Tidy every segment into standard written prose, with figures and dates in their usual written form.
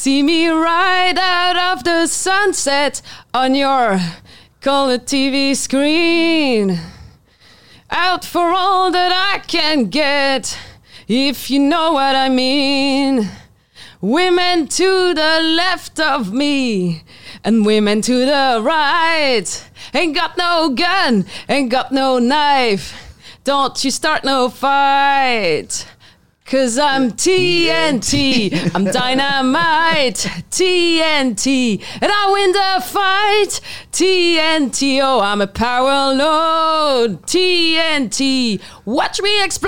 See me right out of the sunset on your color TV screen. Out for all that I can get, if you know what I mean. Women to the left of me, and women to the right. Ain't got no gun, ain't got no knife. Don't you start no fight. 'Cause I'm TNT, I'm dynamite, TNT, and I win the fight, TNT, oh, I'm a power load, TNT, watch me explode.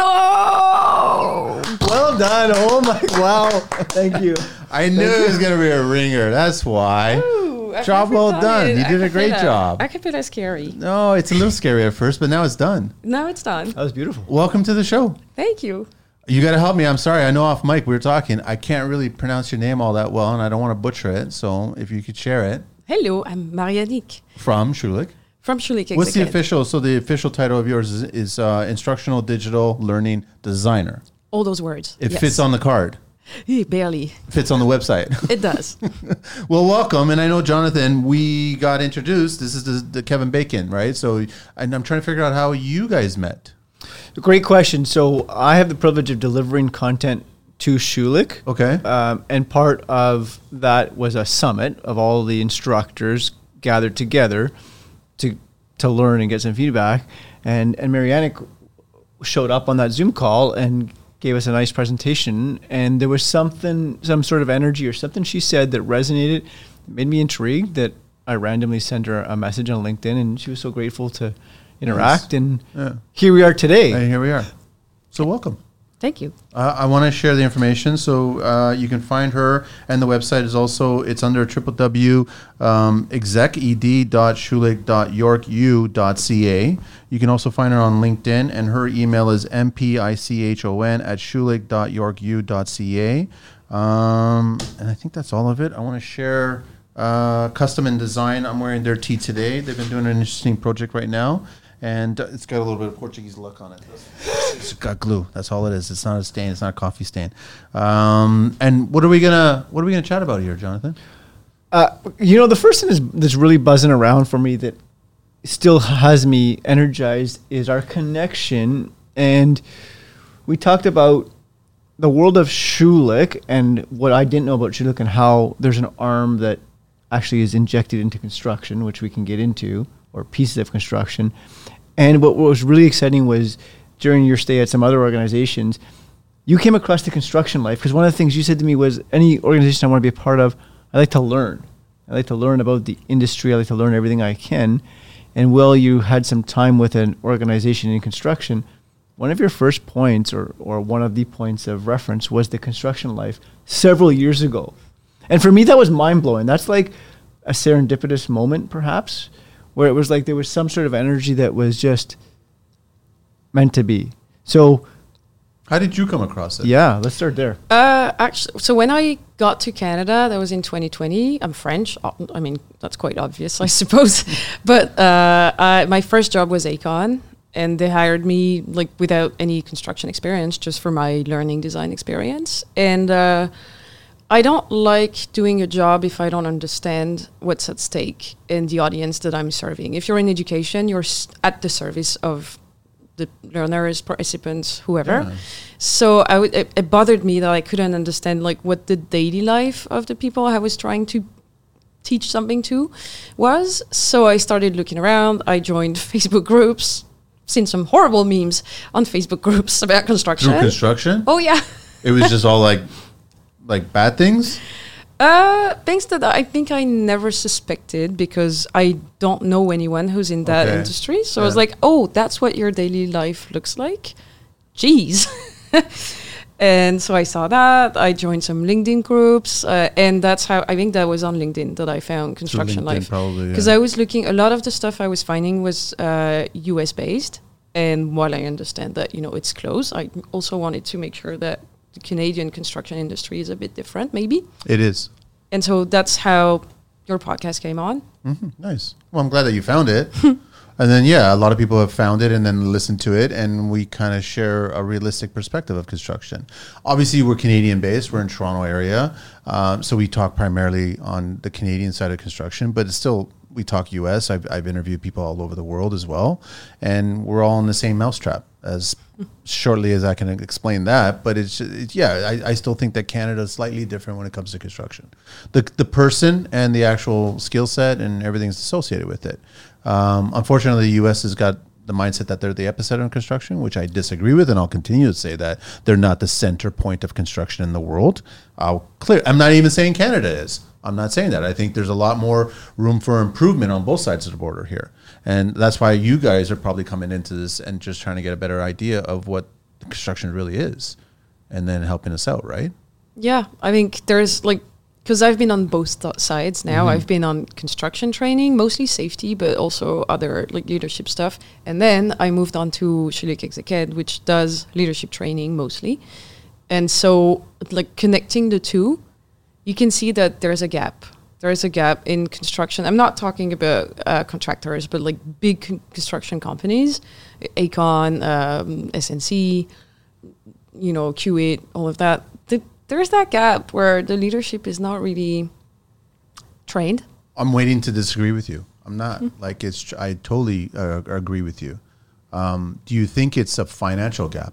Well done, oh my, wow, thank you. I knew it was going to be a ringer, that's why. Ooh, Job well done, you did a great job. Acapella is scary. No, it's a little scary at first, but now it's done. Now it's done. That was beautiful. Welcome to the show. Thank you. You got to help me. I'm sorry. I know off mic we were talking. I can't really pronounce your name all that well, and I don't want to butcher it. So if you could share it. Hello, I'm Marianique. From Schulich. From Schulich. What's the official? So the official title of yours is Instructional Digital Learning Designer. All those words. It fits on the card. Barely. Fits on the website. It does. Well, welcome. And I know, Jonathan, we got introduced. This is the Kevin Bacon, right? So and I'm trying to figure out how you guys met. Great question. So I have the privilege of delivering content to Schulich. Okay. And part of that was a summit of all the instructors gathered together to learn and get some feedback. And Marianique showed up on that Zoom call and gave us a nice presentation. And there was some sort of energy or something she said that resonated, made me intrigued, that I randomly sent her a message on LinkedIn, and she was so grateful to interact, and here we are today. And here we are. So welcome. Thank you. I want to share the information, so you can find her, and the website is also, it's under www.exec.schulich.yorku.ca. You can also find her on LinkedIn, and her email is mpichon@schulich.yorku.ca. And I think that's all of it. I want to share Custom and Design. I'm wearing their tee today. They've been doing an interesting project right now. And it's got a little bit of Portuguese look on it. It's got glue. That's all it is. It's not a stain. It's not a coffee stain. And what are we gonna chat about here, Jonathan? The first thing that's really buzzing around for me that still has me energized is our connection. And we talked about the world of Schulich and what I didn't know about Schulich and how there's an arm that actually is injected into construction, which we can get into, or pieces of construction. And what was really exciting was during your stay at some other organizations, you came across the construction life, because one of the things you said to me was, any organization I want to be a part of, I like to learn. I like to learn about the industry. I like to learn everything I can. And Will, you had some time with an organization in construction. One of your first points, or one of the points of reference, was the construction life several years ago. And for me, that was mind-blowing. That's like a serendipitous moment, perhaps, where it was like there was some sort of energy that was just meant to be. So how did you come across it? Yeah, let's start there. Actually, so when I got to Canada, that was in 2020. I'm French. I mean, that's quite obvious, I suppose. But my first job was Aecon, and they hired me like without any construction experience, just for my learning design experience. And I don't like doing a job if I don't understand what's at stake in the audience that I'm serving. If you're in education, you're at the service of the learners, participants, whoever. Yeah. So it bothered me that I couldn't understand like what the daily life of the people I was trying to teach something to was. So I started looking around. I joined Facebook groups, seen some horrible memes on Facebook groups about construction. Through construction? Oh, yeah. It was just all like bad things? Things that I think I never suspected, because I don't know anyone who's in that industry. So I was like, oh, that's what your daily life looks like? Jeez. And so I saw that. I joined some LinkedIn groups. And that's how, I think that was on LinkedIn that I found Construction Life. Because I was looking, a lot of the stuff I was finding was US based. And while I understand that, it's close, I also wanted to make sure that the Canadian construction industry is a bit different, maybe. It is. And so that's how your podcast came on. Mm-hmm. Nice. Well, I'm glad that you found it. And then, yeah, a lot of people have found it and then listened to it, and we kind of share a realistic perspective of construction. Obviously, we're Canadian based. We're in Toronto area. So we talk primarily on the Canadian side of construction, but it's still, we talk US. I've interviewed people all over the world as well. And we're all in the same mousetrap, as shortly as I can explain that. But I still think that Canada is slightly different when it comes to construction. The person and the actual skill set and everything's associated with it. Unfortunately, the U.S. has got the mindset that they're the epicenter of construction, which I disagree with, and I'll continue to say that they're not the center point of construction in the world. I'm not even saying Canada is. I'm not saying that. I think there's a lot more room for improvement on both sides of the border here. And that's why you guys are probably coming into this and just trying to get a better idea of what construction really is and then helping us out, right? Yeah, I think there's because I've been on both sides now. I've been on construction training, mostly safety, but also other leadership stuff. And then I moved on to Schulich Exec-Ed, which does leadership training mostly. And so connecting the two, you can see that there's a gap. There's a gap in construction. I'm not talking about contractors, but big construction companies, Aecon, SNC, Q8, all of that. There's that gap where the leadership is not really trained. I'm waiting to disagree with you. I'm not. I totally agree with you. Do you think it's a financial gap?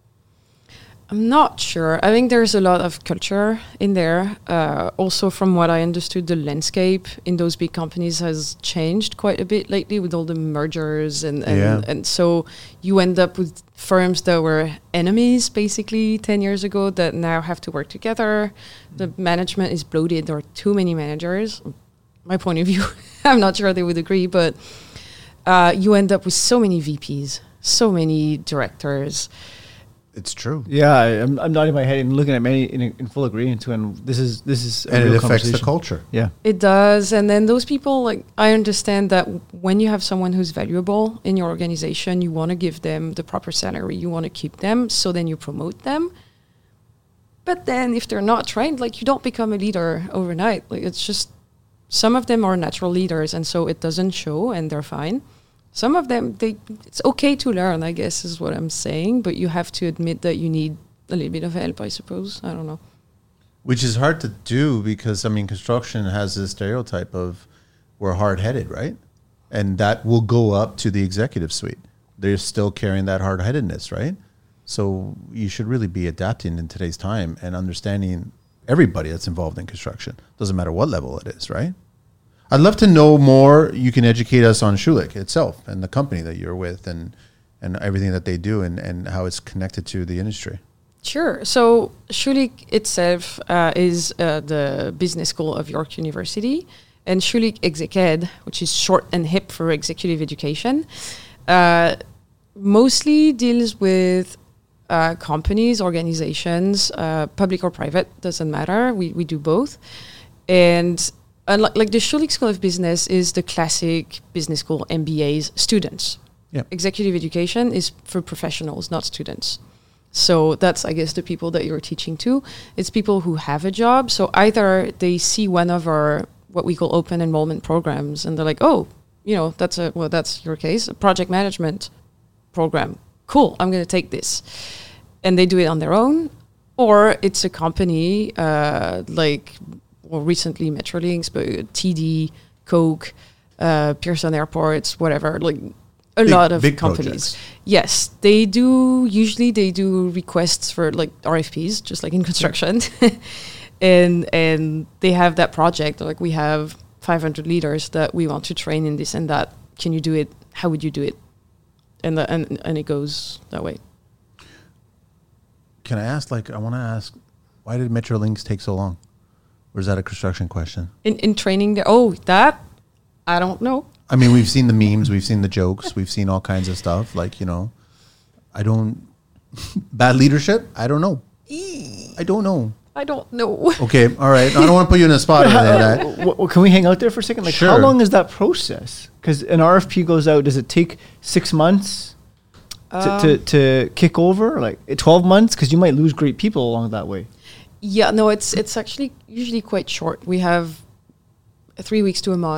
I'm not sure. I think there's a lot of culture in there. Also, from what I understood, the landscape in those big companies has changed quite a bit lately with all the mergers. And so you end up with firms that were enemies basically 10 years ago that now have to work together. The management is bloated. There are too many managers. My point of view, I'm not sure they would agree, but you end up with so many VPs, so many directors. It's true. Yeah, I'm nodding my head and looking at many in full agreement too. And this is and it affects the culture. Yeah, it does. And then those people, I understand that when you have someone who's valuable in your organization, you want to give them the proper salary. You want to keep them, so then you promote them. But then if they're not trained, you don't become a leader overnight. It's just some of them are natural leaders, and so it doesn't show, and they're fine. Some of them, it's okay to learn, I guess, is what I'm saying. But you have to admit that you need a little bit of help, I suppose. I don't know. Which is hard to do because, construction has this stereotype of we're hard-headed, right? And that will go up to the executive suite. They're still carrying that hard-headedness, right? So you should really be adapting in today's time and understanding everybody that's involved in construction. Doesn't matter what level it is, right? I'd love to know more. You can educate us on Schulich itself and the company that you're with and everything that they do and how it's connected to the industry. Sure. So Schulich itself is the business school of York University, and Schulich Exec-Ed, which is short and hip for executive education, mostly deals with companies, organizations, public or private, doesn't matter. We do both. And the Schulich School of Business is the classic business school MBA's students. Yep. Executive education is for professionals, not students. So that's, I guess, the people that you're teaching to. It's people who have a job. So either they see one of our, what we call open enrollment programs, and they're like, oh, that's your case, a project management program. Cool, I'm going to take this. And they do it on their own. Or it's a company recently Metrolinx, but TD, Coke, Pearson Airports, whatever, a lot of big companies. Projects. Yes, they do requests for RFPs, just like in construction. and they have that project, we have 500 leaders that we want to train in this and that. Can you do it? How would you do it? And it goes that way. Can I ask, I want to ask, why did Metrolinx take so long? Or is that a construction question? In training there? That? I don't know. We've seen the memes, we've seen the jokes, we've seen all kinds of stuff. Bad leadership? I don't know. I don't know. Okay, all right. I don't want to put you in a spot. Can we hang out there for a second? Sure. How long is that process? Because an RFP goes out, does it take 6 months to kick over? 12 months? Because you might lose great people along that way. Yeah, no, it's actually usually quite short. We have 3 weeks to a month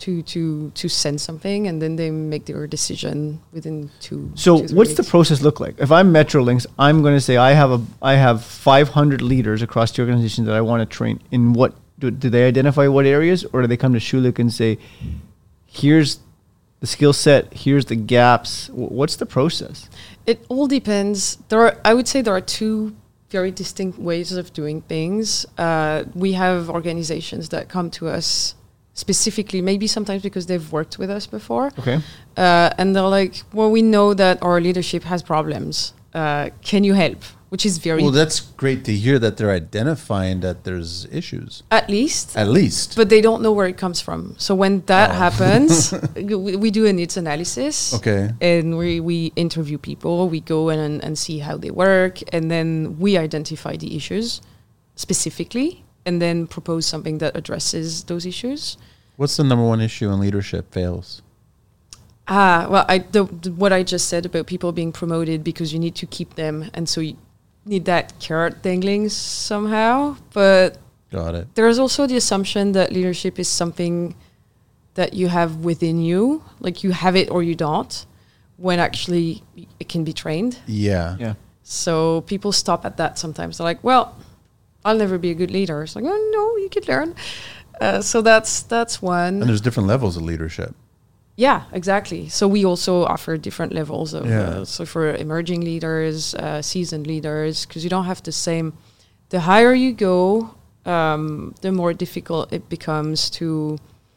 to send something, and then they make their decision within two. So 2-3 what's the weeks. process look like? If I'm Metrolinx, I'm going to say I have 500 leaders across the organization that I want to train. In what do they identify what areas, or do they come to Schulich and say, here's the skill set, here's the gaps? What's the process? It all depends. I would say there are two very distinct ways of doing things. We have organizations that come to us specifically, maybe sometimes because they've worked with us before. Okay. And they're like, well, we know that our leadership has problems. Can you help? Which is very... Well, that's great to hear that they're identifying that there's issues. At least. At least. But they don't know where it comes from. So when that happens, we do a needs analysis. Okay. And we interview people. We go and see how they work. And then we identify the issues specifically and then propose something that addresses those issues. What's the number one issue in leadership fails? Well, what I just said about people being promoted because you need to keep them. And so you need that carrot dangling somehow. But Got it. there's also the assumption that leadership is something that you have within you, like you have it or you don't, when actually it can be trained. Yeah. Yeah. So people stop at that sometimes. They're like, well, I'll never be a good leader. It's like, oh, no, you could learn. So that's one. And there's different levels of leadership. Yeah, exactly. So we also offer different levels of, Yeah. so for emerging leaders, seasoned leaders, because you don't have the same, the higher you go, the more difficult it becomes to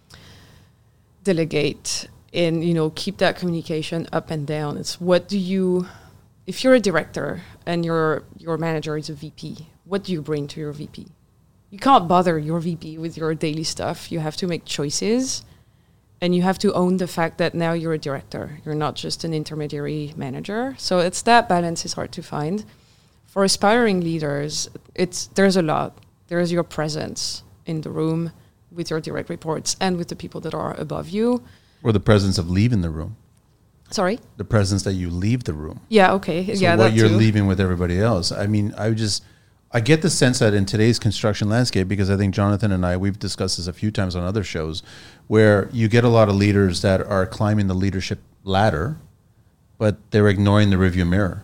delegate and, keep that communication up and down. It's if you're a director and your manager is a VP, what do you bring to your VP? You can't bother your VP with your daily stuff. You have to make choices. And you have to own the fact that now you're a director. You're not just an intermediary manager. So it's that balance is hard to find. For aspiring leaders, there's a lot. There's your presence in the room with your direct reports and with the people that are above you. Or the presence of leaving the room. Sorry? The presence that you leave the room. Yeah, okay. So yeah, what that you're too. leaving with everybody else. I mean, I get the sense that in today's construction landscape, because I think Jonathan and we've discussed this a few times on other shows, where you get a lot of leaders that are climbing the leadership ladder, but they're ignoring the rearview mirror.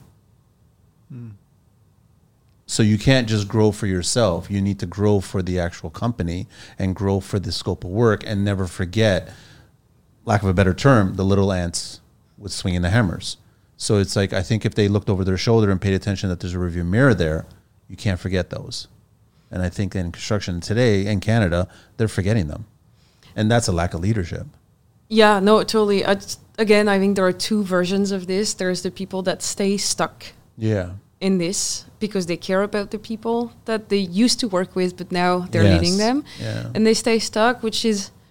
So you can't just grow for yourself. You need to grow for the actual company and grow for the scope of work and never forget, lack of a better term, the little ants with swinging the hammers. So it's like, I think if they looked over their shoulder and paid attention that there's a rearview mirror there, you can't forget those. And I think in construction today in Canada, they're forgetting them. And that's a lack of leadership. Yeah, no, totally. Again, I think there are two versions of this. There's the people that stay stuck Yeah. in this because they care about the people that they used to work with, but now they're Yes. leading them. Yeah. And they stay stuck, which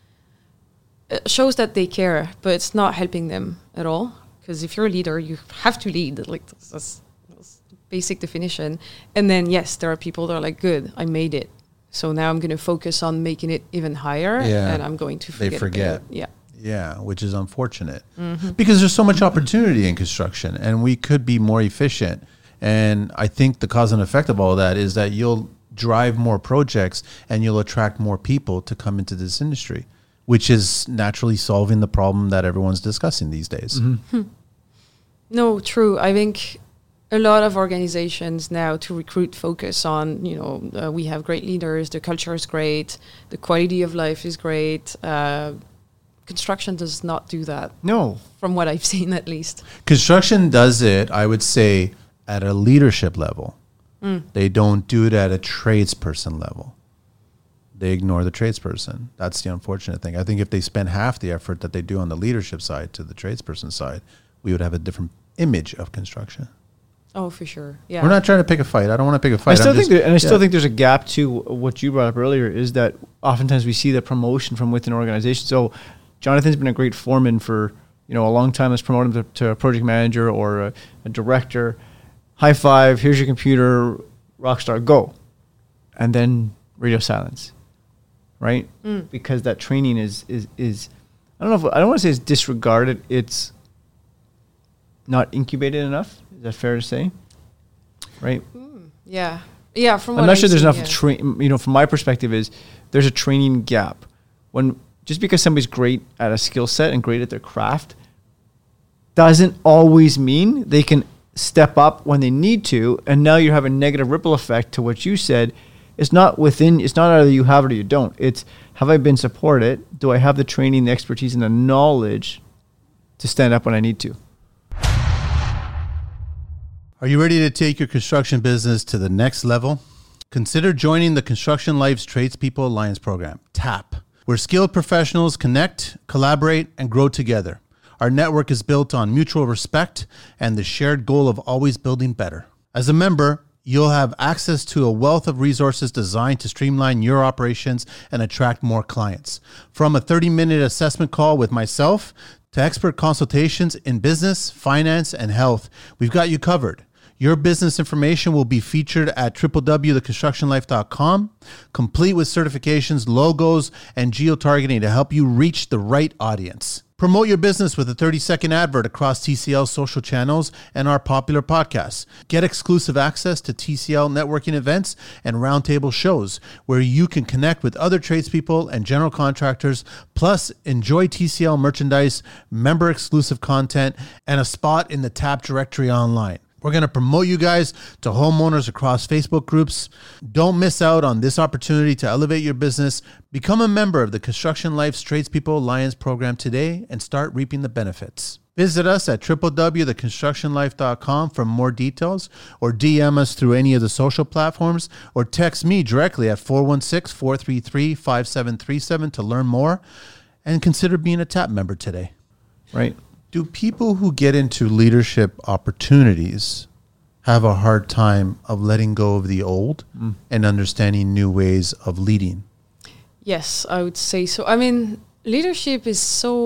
shows that they care, but it's not helping them at all. Because if you're a leader, you have to lead. Like that's basic definition. And then, yes, there are people that are like, good, I made it. So now I'm going to focus on making it even higher. Yeah. And I'm going to They forget. forget. about it. Yeah. Yeah, which is unfortunate because there's so much opportunity in construction and we could be more efficient. And I think the cause and effect of all that is that you'll drive more projects and you'll attract more people to come into this industry, which is naturally solving the problem that everyone's discussing these days. No, true. I think a lot of organizations now to recruit focus on, we have great leaders, the culture is great, the quality of life is great. Construction does not do that, No. from what I've seen at least. Construction does it, I would say, at a leadership level. They don't do it at a tradesperson level. They ignore the tradesperson. That's the unfortunate thing. I think if they spend half the effort that they do on the leadership side to the tradesperson side, we would have a different image of construction. Oh, for sure. Yeah. We're not trying to pick a fight. I don't want to pick a fight. I still I'm think, just- still think there's a gap to what you brought up earlier. Is that oftentimes we see the promotion from within an organization. So, Jonathan's been a great foreman for a long time. Let's promote him to a project manager or a director. High five. Here's your computer. Rockstar, go, and then radio silence, right? Because that training is I don't want to say it's disregarded. It's not incubated enough. Is that fair to say? Right. Yeah. Yeah. From what I'm not I've sure there's seen, enough from my perspective is there's a training gap. When just because somebody's great at a skill set and great at their craft doesn't always mean they can step up when they need to. And now you have a negative ripple effect to what you said. It's not either you have it or you don't. It's, have I been supported? Do I have the training, the expertise, and the knowledge to stand up when I need to? Are you ready to take your construction business to the next level? Consider joining the Construction Life's Tradespeople Alliance program, TAP, where skilled professionals connect, collaborate, and grow together. Our network is built on mutual respect and the shared goal of always building better. As a member, you'll have access to a wealth of resources designed to streamline your operations and attract more clients. From a 30-minute assessment call with myself to expert consultations in business, finance, and health, we've got you covered. Your business information will be featured at www.theconstructionlife.com, complete with certifications, logos, and geo-targeting to help you reach the right audience. Promote your business with a 30-second advert across TCL's social channels and our popular podcasts. Get exclusive access to TCL networking events and roundtable shows where you can connect with other tradespeople and general contractors, plus enjoy TCL merchandise, member-exclusive content, and a spot in the TAP directory online. We're going to promote you guys to homeowners across Facebook groups. Don't miss out on this opportunity to elevate your business. Become a member of the Construction Life's Tradespeople Alliance program today and start reaping the benefits. Visit us at www.theconstructionlife.com for more details, or DM us through any of the social platforms, or text me directly at 416-433-5737 to learn more, and consider being a TAP member today. Right. Do people who get into leadership opportunities have a hard time of letting go of the old and understanding new ways of leading? Yes, I would say so. I mean, leadership is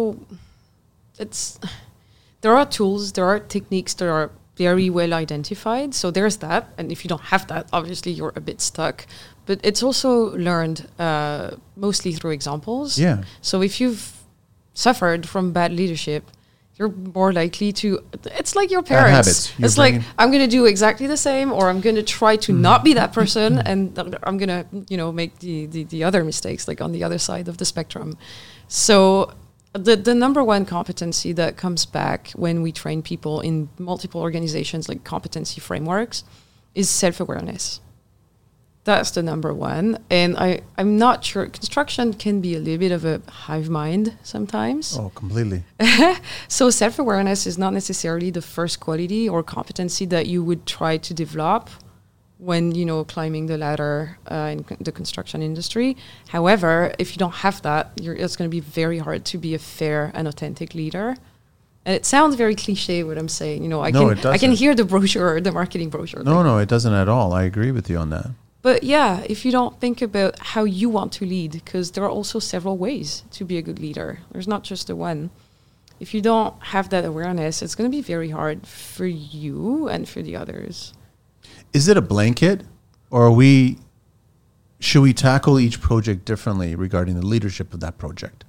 there are tools, there are techniques that are very well identified. So there's that. And if you don't have that, obviously you're a bit stuck. But it's also learned mostly through examples. Yeah. So if you've suffered from bad leadership, you're more likely to, it's like your parents. It's like, I'm going to do exactly the same, or I'm going to try to not be that person, and I'm going to, make the other mistakes, like on the other side of the spectrum. So the number one competency that comes back when we train people in multiple organizations, like competency frameworks, is self-awareness. That's the number one. And I'm not sure. Construction can be a little bit of a hive mind sometimes. Oh, completely. So self-awareness is not necessarily the first quality or competency that you would try to develop when, climbing the ladder in the construction industry. However, if you don't have that, it's going to be very hard to be a fair and authentic leader. And it sounds very cliche what I'm saying. I can hear the brochure, the marketing brochure. No, it doesn't at all. I agree with you on that. But yeah, if you don't think about how you want to lead, because there are also several ways to be a good leader. There's not just the one. If you don't have that awareness, it's going to be very hard for you and for the others. Is it a blanket, or should we tackle each project differently regarding the leadership of that project?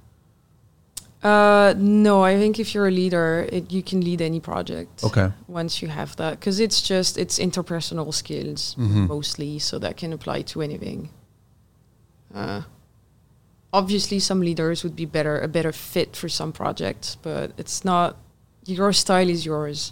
No, I think if you're a leader, you can lead any project. Okay. Once you have that, because it's interpersonal skills mostly, so that can apply to anything. Obviously, some leaders would be a better fit for some projects, but it's not. Your style is yours.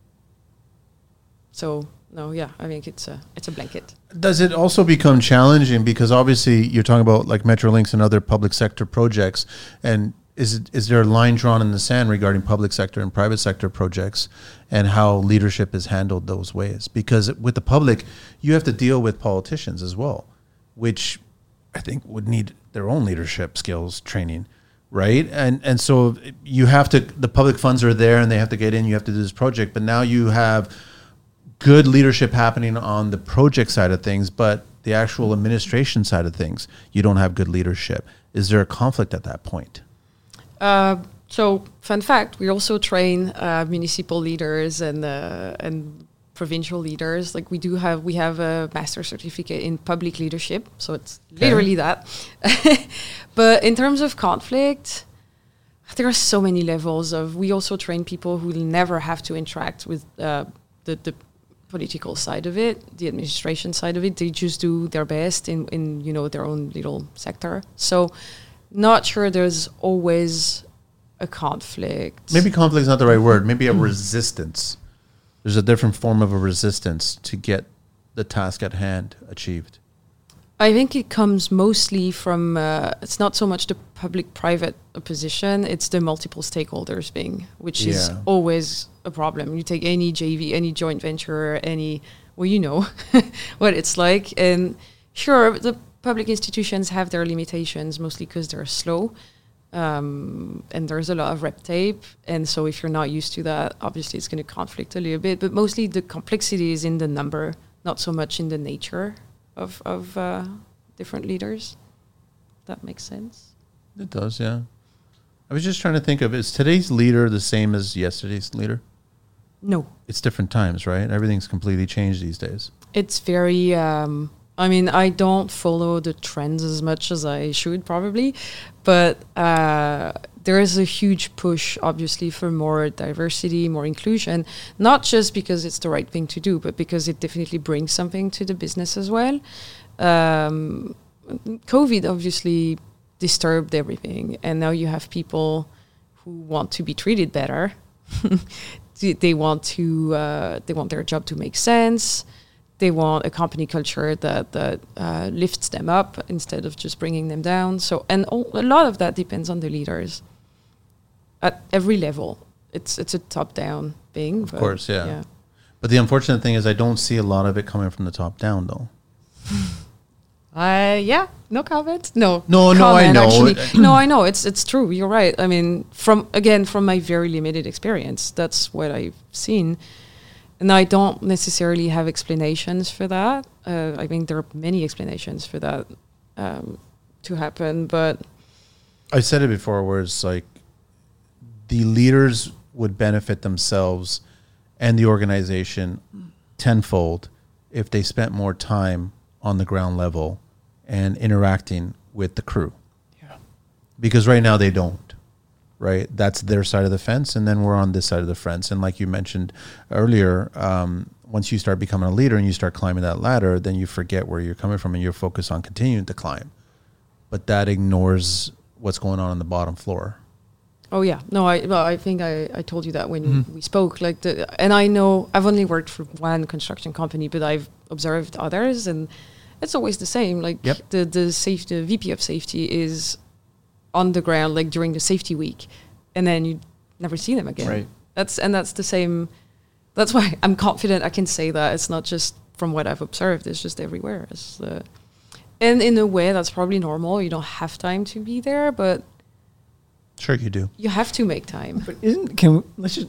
So no, yeah, I think it's a blanket. Does it also become challenging because obviously you're talking about like Metrolinx and other public sector projects, and is there a line drawn in the sand regarding public sector and private sector projects and how leadership is handled those ways? Because with the public, you have to deal with politicians as well, which I think would need their own leadership skills training, right? And so you have to, the public funds are there and they have to get in, you have to do this project, but now you have good leadership happening on the project side of things, but the actual administration side of things, you don't have good leadership. Is there a conflict at that point? So, fun fact: we also train municipal leaders and provincial leaders. Like we have a master certificate in public leadership, so it's literally that. But in terms of conflict, there are so many levels of. We also train people who will never have to interact with the political side of it, the administration side of it. They just do their best in their own little sector. So not sure there's always a conflict. Maybe conflict is not the right word. Maybe a resistance. There's a different form of a resistance to get the task at hand achieved. I think it comes mostly from, it's not so much the public-private opposition, it's the multiple stakeholders thing, which is always a problem. You take any JV, any joint venture, you know what it's like. And sure, the public institutions have their limitations, mostly because they're slow. And there's a lot of red tape. And so if you're not used to that, obviously it's going to conflict a little bit. But mostly the complexity is in the number, not so much in the nature of different leaders. That makes sense. It does, yeah. I was just trying to think of, is today's leader the same as yesterday's leader? No. It's different times, right? Everything's completely changed these days. It's very, I don't follow the trends as much as I should probably, but there is a huge push, obviously, for more diversity, more inclusion, not just because it's the right thing to do, but because it definitely brings something to the business as well. COVID obviously disturbed everything, and now you have people who want to be treated better. They want their job to make sense. They want a company culture that lifts them up instead of just bringing them down. So, a lot of that depends on the leaders at every level. It's a top-down thing. Of course, yeah. But the unfortunate thing is I don't see a lot of it coming from the top down, though. No comment. No, I know. Actually. No, I know. It's true. You're right. I mean, from my very limited experience, that's what I've seen. And I don't necessarily have explanations for that. I mean, there are many explanations for that to happen, but... I said it before, where it's like the leaders would benefit themselves and the organization tenfold if they spent more time on the ground level and interacting with the crew. Yeah. Because right now they don't. Right, that's their side of the fence, and then we're on this side of the fence. And like you mentioned earlier, once you start becoming a leader and you start climbing that ladder, then you forget where you're coming from and you're focused on continuing to climb. But that ignores what's going on the bottom floor. Oh yeah, no, I think I told you that when we spoke. And I know I've only worked for one construction company, but I've observed others, and it's always the same. Like the VP of safety is on the ground, like during the safety week, and then you never see them again. Right. That's the same. That's why I'm confident I can say that it's not just from what I've observed. It's just everywhere. And in a way, that's probably normal. You don't have time to be there, but sure you do. You have to make time. But let's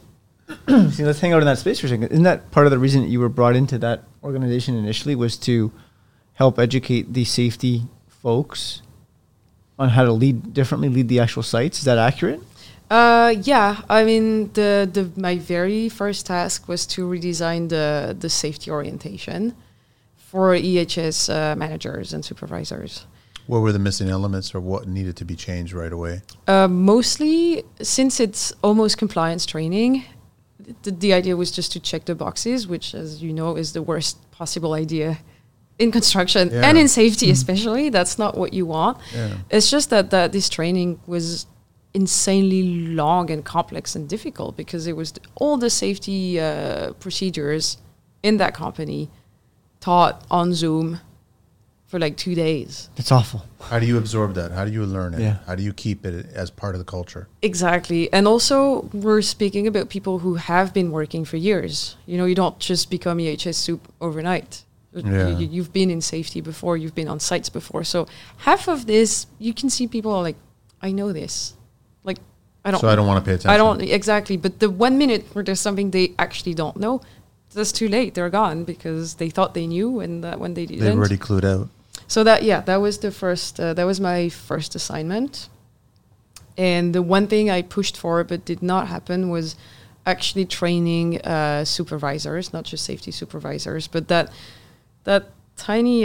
hang out in that space for a second. Isn't that part of the reason that you were brought into that organization initially, was to help educate the safety folks on how to lead the actual sites? Is that accurate? Yeah. I mean, my very first task was to redesign the safety orientation for EHS managers and supervisors. What were the missing elements, or what needed to be changed right away? Mostly, since it's almost compliance training, the idea was just to check the boxes, which, as you know, is the worst possible idea in construction and in safety especially. That's not what you want. Yeah. It's just that this training was insanely long and complex and difficult because it was all the safety procedures in that company taught on Zoom for like 2 days. It's awful. How do you absorb that? How do you learn it? Yeah. How do you keep it as part of the culture? Exactly. And also, we're speaking about people who have been working for years. You don't just become EHS soup overnight. Yeah. You've been in safety before, you've been on sites before. So half of this, you can see people are like, I know this. Like, I don't want to pay attention. Exactly. But the 1 minute where there's something they actually don't know, that's too late. They're gone because they thought they knew, and that when they didn't. They've already clued out. So that was the first, that was my first assignment. And the one thing I pushed for but did not happen was actually training supervisors, not just safety supervisors, but that tiny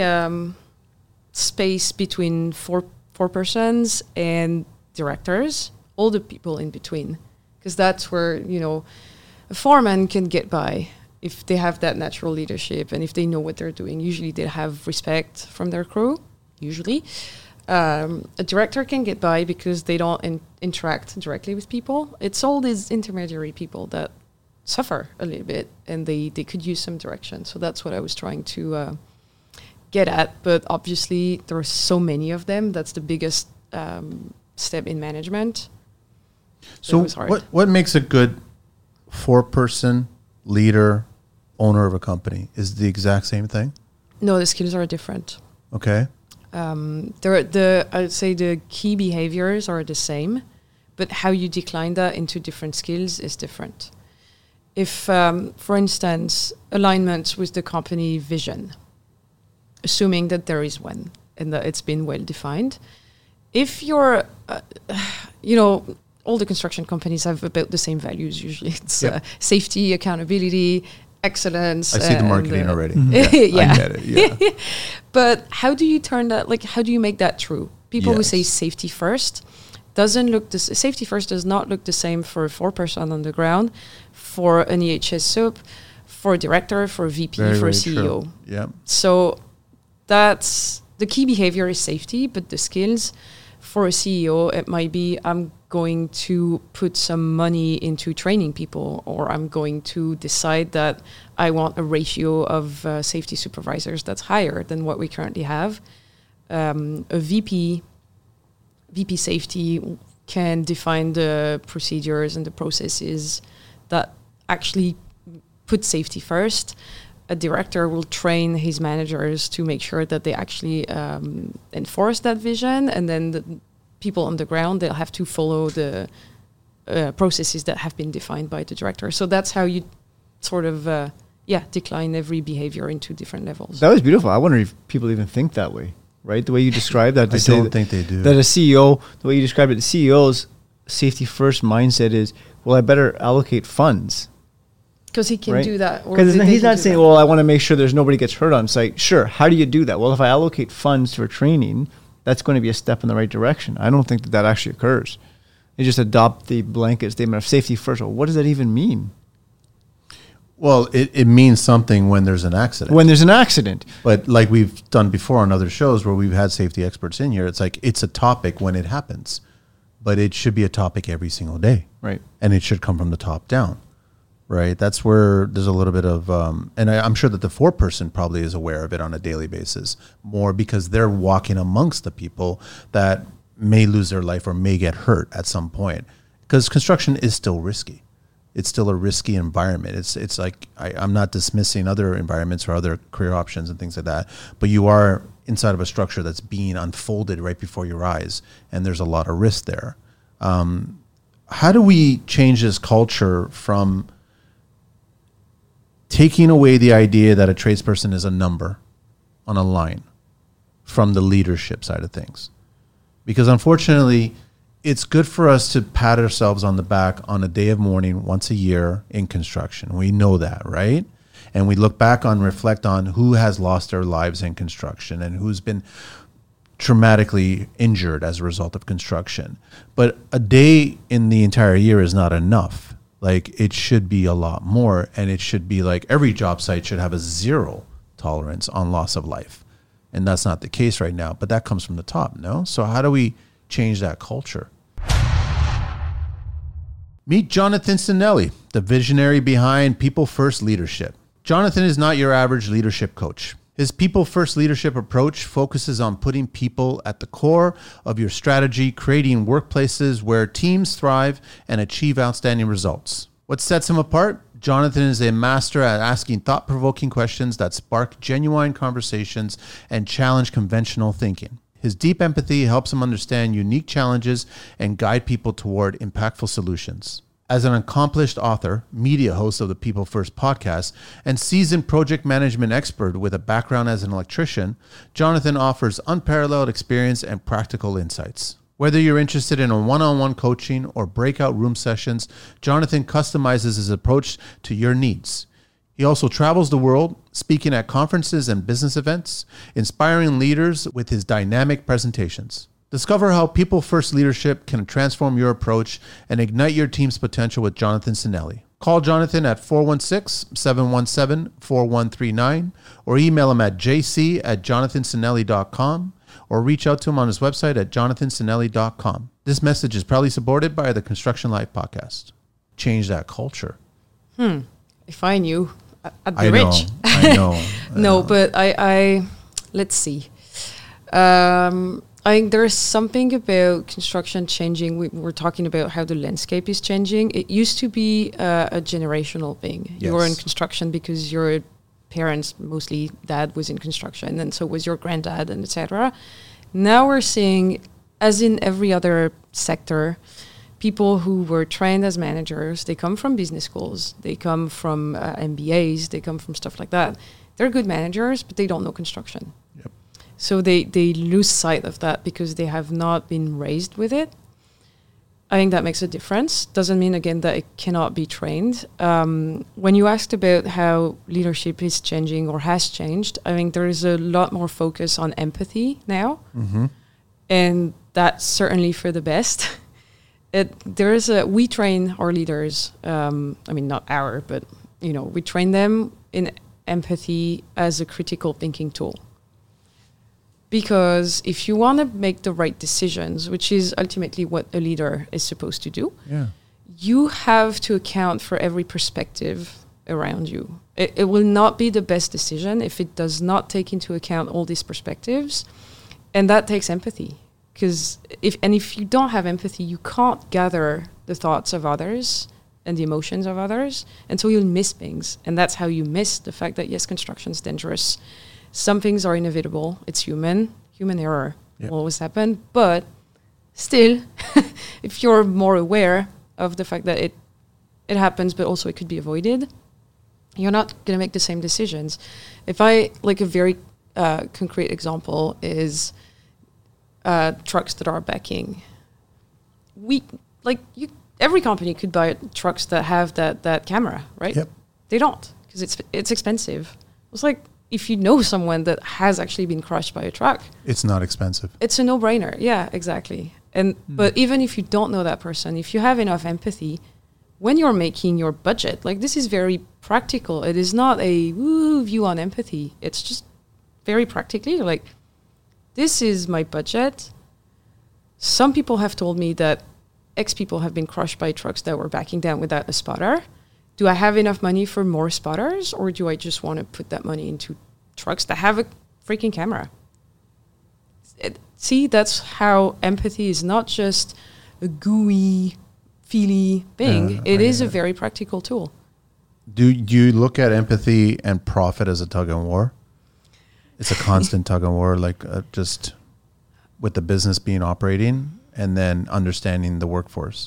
space between four persons and directors, all the people in between, because that's where a foreman can get by if they have that natural leadership and if they know what they're doing. Usually they have respect from their crew, usually. A director can get by because they don't interact directly with people. It's all these intermediary people that suffer a little bit, and they could use some direction. So that's what I was trying to get at. But obviously, there are so many of them. That's the biggest step in management. So what makes a good 4-person leader, owner of a company? Is it the exact same thing? No, the skills are different. Okay. I'd say the key behaviors are the same, but how you decline that into different skills is different. If, for instance, alignment with the company vision, assuming that there is one and that it's been well defined. If you're, all the construction companies have about the same values usually. It's safety, accountability, excellence. I see the marketing already. Yeah. I get it. Yeah. But how do you turn that, how do you make that true? People who say safety first safety first does not look the same for a 4-person on the ground, for an EHS SOP, for a director, for a VP, for a CEO. Yeah. So that's the key behavior is safety, but the skills for a CEO, it might be I'm going to put some money into training people, or I'm going to decide that I want a ratio of safety supervisors that's higher than what we currently have. A VP safety can define the procedures and the processes that actually put safety first. A director will train his managers to make sure that they actually enforce that vision, and then the people on the ground, they'll have to follow the processes that have been defined by the director. So that's how you sort of, decline every behavior into different levels. That was beautiful. I wonder if people even think that way, right? The way you described that. I don't think they do. That a CEO, the way you described it, the CEO's safety first mindset is, well, I better allocate funds. Because he can do that. Because he's not saying, well, I want to make sure there's nobody gets hurt on site. Sure. How do you do that? Well, if I allocate funds for training, that's going to be a step in the right direction. I don't think that actually occurs. They just adopt the blanket statement of safety first. Well, what does that even mean? Well, it means something when there's an accident. When there's an accident. But like we've done before on other shows where we've had safety experts in here, it's like it's a topic when it happens. But it should be a topic every single day. Right. And it should come from the top down. Right. That's where there's a little bit of, and I'm sure that the 4-person probably is aware of it on a daily basis more because they're walking amongst the people that may lose their life or may get hurt at some point. Because construction is still risky. It's still a risky environment. It's like, I'm not dismissing other environments or other career options and things like that, but you are inside of a structure that's being unfolded right before your eyes, and there's a lot of risk there. How do we change this culture from taking away the idea that a tradesperson is a number on a line from the leadership side of things? Because unfortunately, it's good for us to pat ourselves on the back on a day of mourning once a year in construction. We know that, right? And we look back on, reflect on who has lost their lives in construction and who's been traumatically injured as a result of construction. But a day in the entire year is not enough. Like, it should be a lot more, and it should be like every job site should have a 0 tolerance on loss of life. And that's not the case right now, but that comes from the top, no? So how do we change that culture? Meet Jonathan Sinelli, the visionary behind People First Leadership. Jonathan is not your average leadership coach. His People First leadership approach focuses on putting people at the core of your strategy, creating workplaces where teams thrive and achieve outstanding results. What sets him apart? Jonathan is a master at asking thought-provoking questions that spark genuine conversations and challenge conventional thinking. His deep empathy helps him understand unique challenges and guide people toward impactful solutions. As an accomplished author, media host of the People First podcast, and seasoned project management expert with a background as an electrician, Jonathan offers unparalleled experience and practical insights. Whether you're interested in a one-on-one coaching or breakout room sessions, Jonathan customizes his approach to your needs. He also travels the world, speaking at conferences and business events, inspiring leaders with his dynamic presentations. Discover how People First leadership can transform your approach and ignite your team's potential with Jonathan Sinelli. Call Jonathan at 416-717-4139 or email him at jc@jonathansinelli.com. or reach out to him on his website at jonathansinelli.com. This message is proudly supported by the Construction Life podcast. Change that culture. If I knew, I'd be I know, rich. I know. No, but I let's see. I think there's something about construction changing. We're talking about how the landscape is changing. It used to be a generational thing. You were in Yes. construction because your parents, mostly dad, was in construction, and so was your granddad, and etc. Now we're seeing, as in every other sector, people who were trained as managers. They come from business schools. They come from MBAs. They come from stuff like that. They're good managers, but they don't know construction. Yep. So they lose sight of that because they have not been raised with it. I think that makes a difference. Doesn't mean, again, that it cannot be trained. When you asked about how leadership is changing or has changed, I think there is a lot more focus on empathy now. Mm-hmm. And that's certainly for the best. We train our leaders, not our, but, we train them in empathy as a critical thinking tool. Because if you want to make the right decisions, which is ultimately what a leader is supposed to do, you have to account for every perspective around you. It will not be the best decision if it does not take into account all these perspectives. And that takes empathy. Because if you don't have empathy, you can't gather the thoughts of others and the emotions of others. And so you'll miss things. And that's how you miss the fact that, yes, construction is dangerous. Some things are inevitable. It's human error will always happen. But still, if you're more aware of the fact that it happens, but also it could be avoided, you're not going to make the same decisions. A very concrete example is trucks that are backing. Every company could buy trucks that have that camera, right? Yep. They don't, because it's expensive. It's like, if you know someone that has actually been crushed by a truck, It's not expensive. it's a no-brainer. Yeah, exactly. But even if you don't know that person, if you have enough empathy, when you're making your budget, this is very practical. It is not a woo view on empathy. It's just very practically this is my budget. Some people have told me that X people have been crushed by trucks that were backing down without a spotter. Do I have enough money for more spotters, or do I just want to put that money into trucks that have a freaking camera? See, that's how empathy is not just a gooey, feely thing. It is a very practical tool. Do you look at empathy and profit as a tug of war? It's a constant tug of war, just with the business being operating and then understanding the workforce.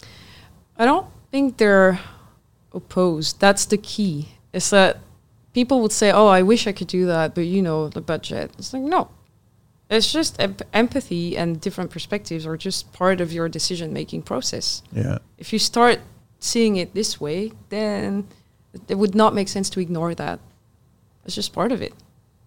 I don't think they're opposed. That's the key. It's that people would say, oh, I wish I could do that, but the budget. It's like, no. It's just empathy and different perspectives are just part of your decision-making process. Yeah. If you start seeing it this way, then it would not make sense to ignore that. It's just part of it.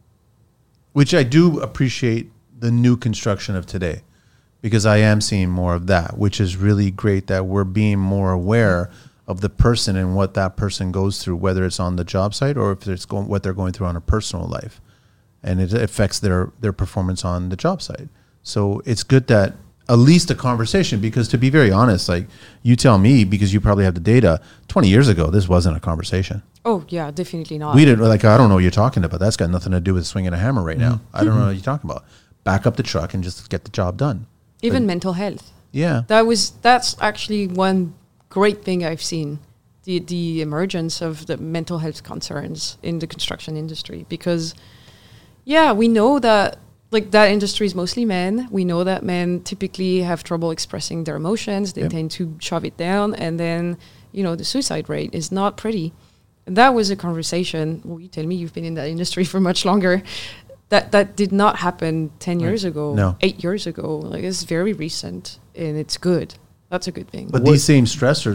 Which I do appreciate the new construction of today, because I am seeing more of that, which is really great that we're being more aware of the person and what that person goes through, whether it's on the job site or if it's what they're going through on a personal life. And it affects their performance on the job site. So it's good that at least a conversation, because to be very honest, you tell me, because you probably have the data, 20 years ago, this wasn't a conversation. Oh, yeah, definitely not. We didn't, I don't know what you're talking about. That's got nothing to do with swinging a hammer right now. I don't know what you're talking about. Back up the truck and just get the job done. Even mental health. Yeah. That's actually one great thing I've seen, the emergence of the mental health concerns in the construction industry. Because, we know that that industry is mostly men. We know that men typically have trouble expressing their emotions. They tend to shove it down. And then, the suicide rate is not pretty. And that was a conversation. Well, you tell me you've been in that industry for much longer. That did not happen 10 years ago, No. 8 years ago. It's very recent, and it's good. That's a good thing. But these same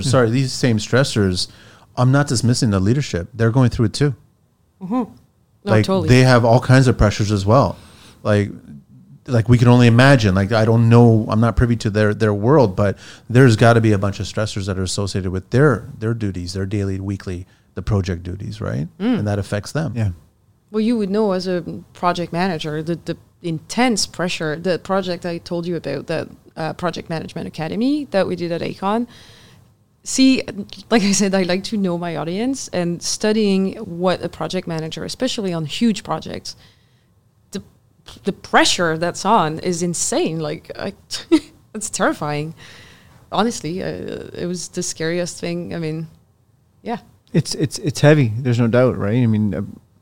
stressors, I'm not dismissing the leadership. They're going through it too. Mm-hmm. No, totally. They have all kinds of pressures as well. Like we can only imagine. I don't know. I'm not privy to their world, but there's got to be a bunch of stressors that are associated with their duties, their daily, weekly, the project duties, right? And that affects them. Yeah. Well, you would know as a project manager that the intense pressure. The project I told you about, that Project Management Academy that we did at Aecon. See, like I said, I like to know my audience, and studying what a project manager, especially on huge projects, the pressure that's on is insane. Like, it's terrifying. Honestly, it was the scariest thing. I mean, yeah. It's heavy. There's no doubt, right? I mean,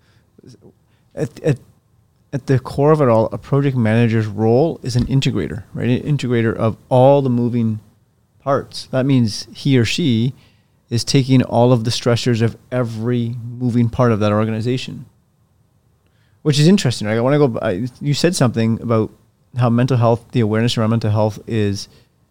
at the core of it all, a project manager's role is an integrator, right? An integrator of all the moving parts. That means he or she is taking all of the stressors of every moving part of that organization, which is interesting, right? I want to go. You said something about how mental health, the awareness around mental health, is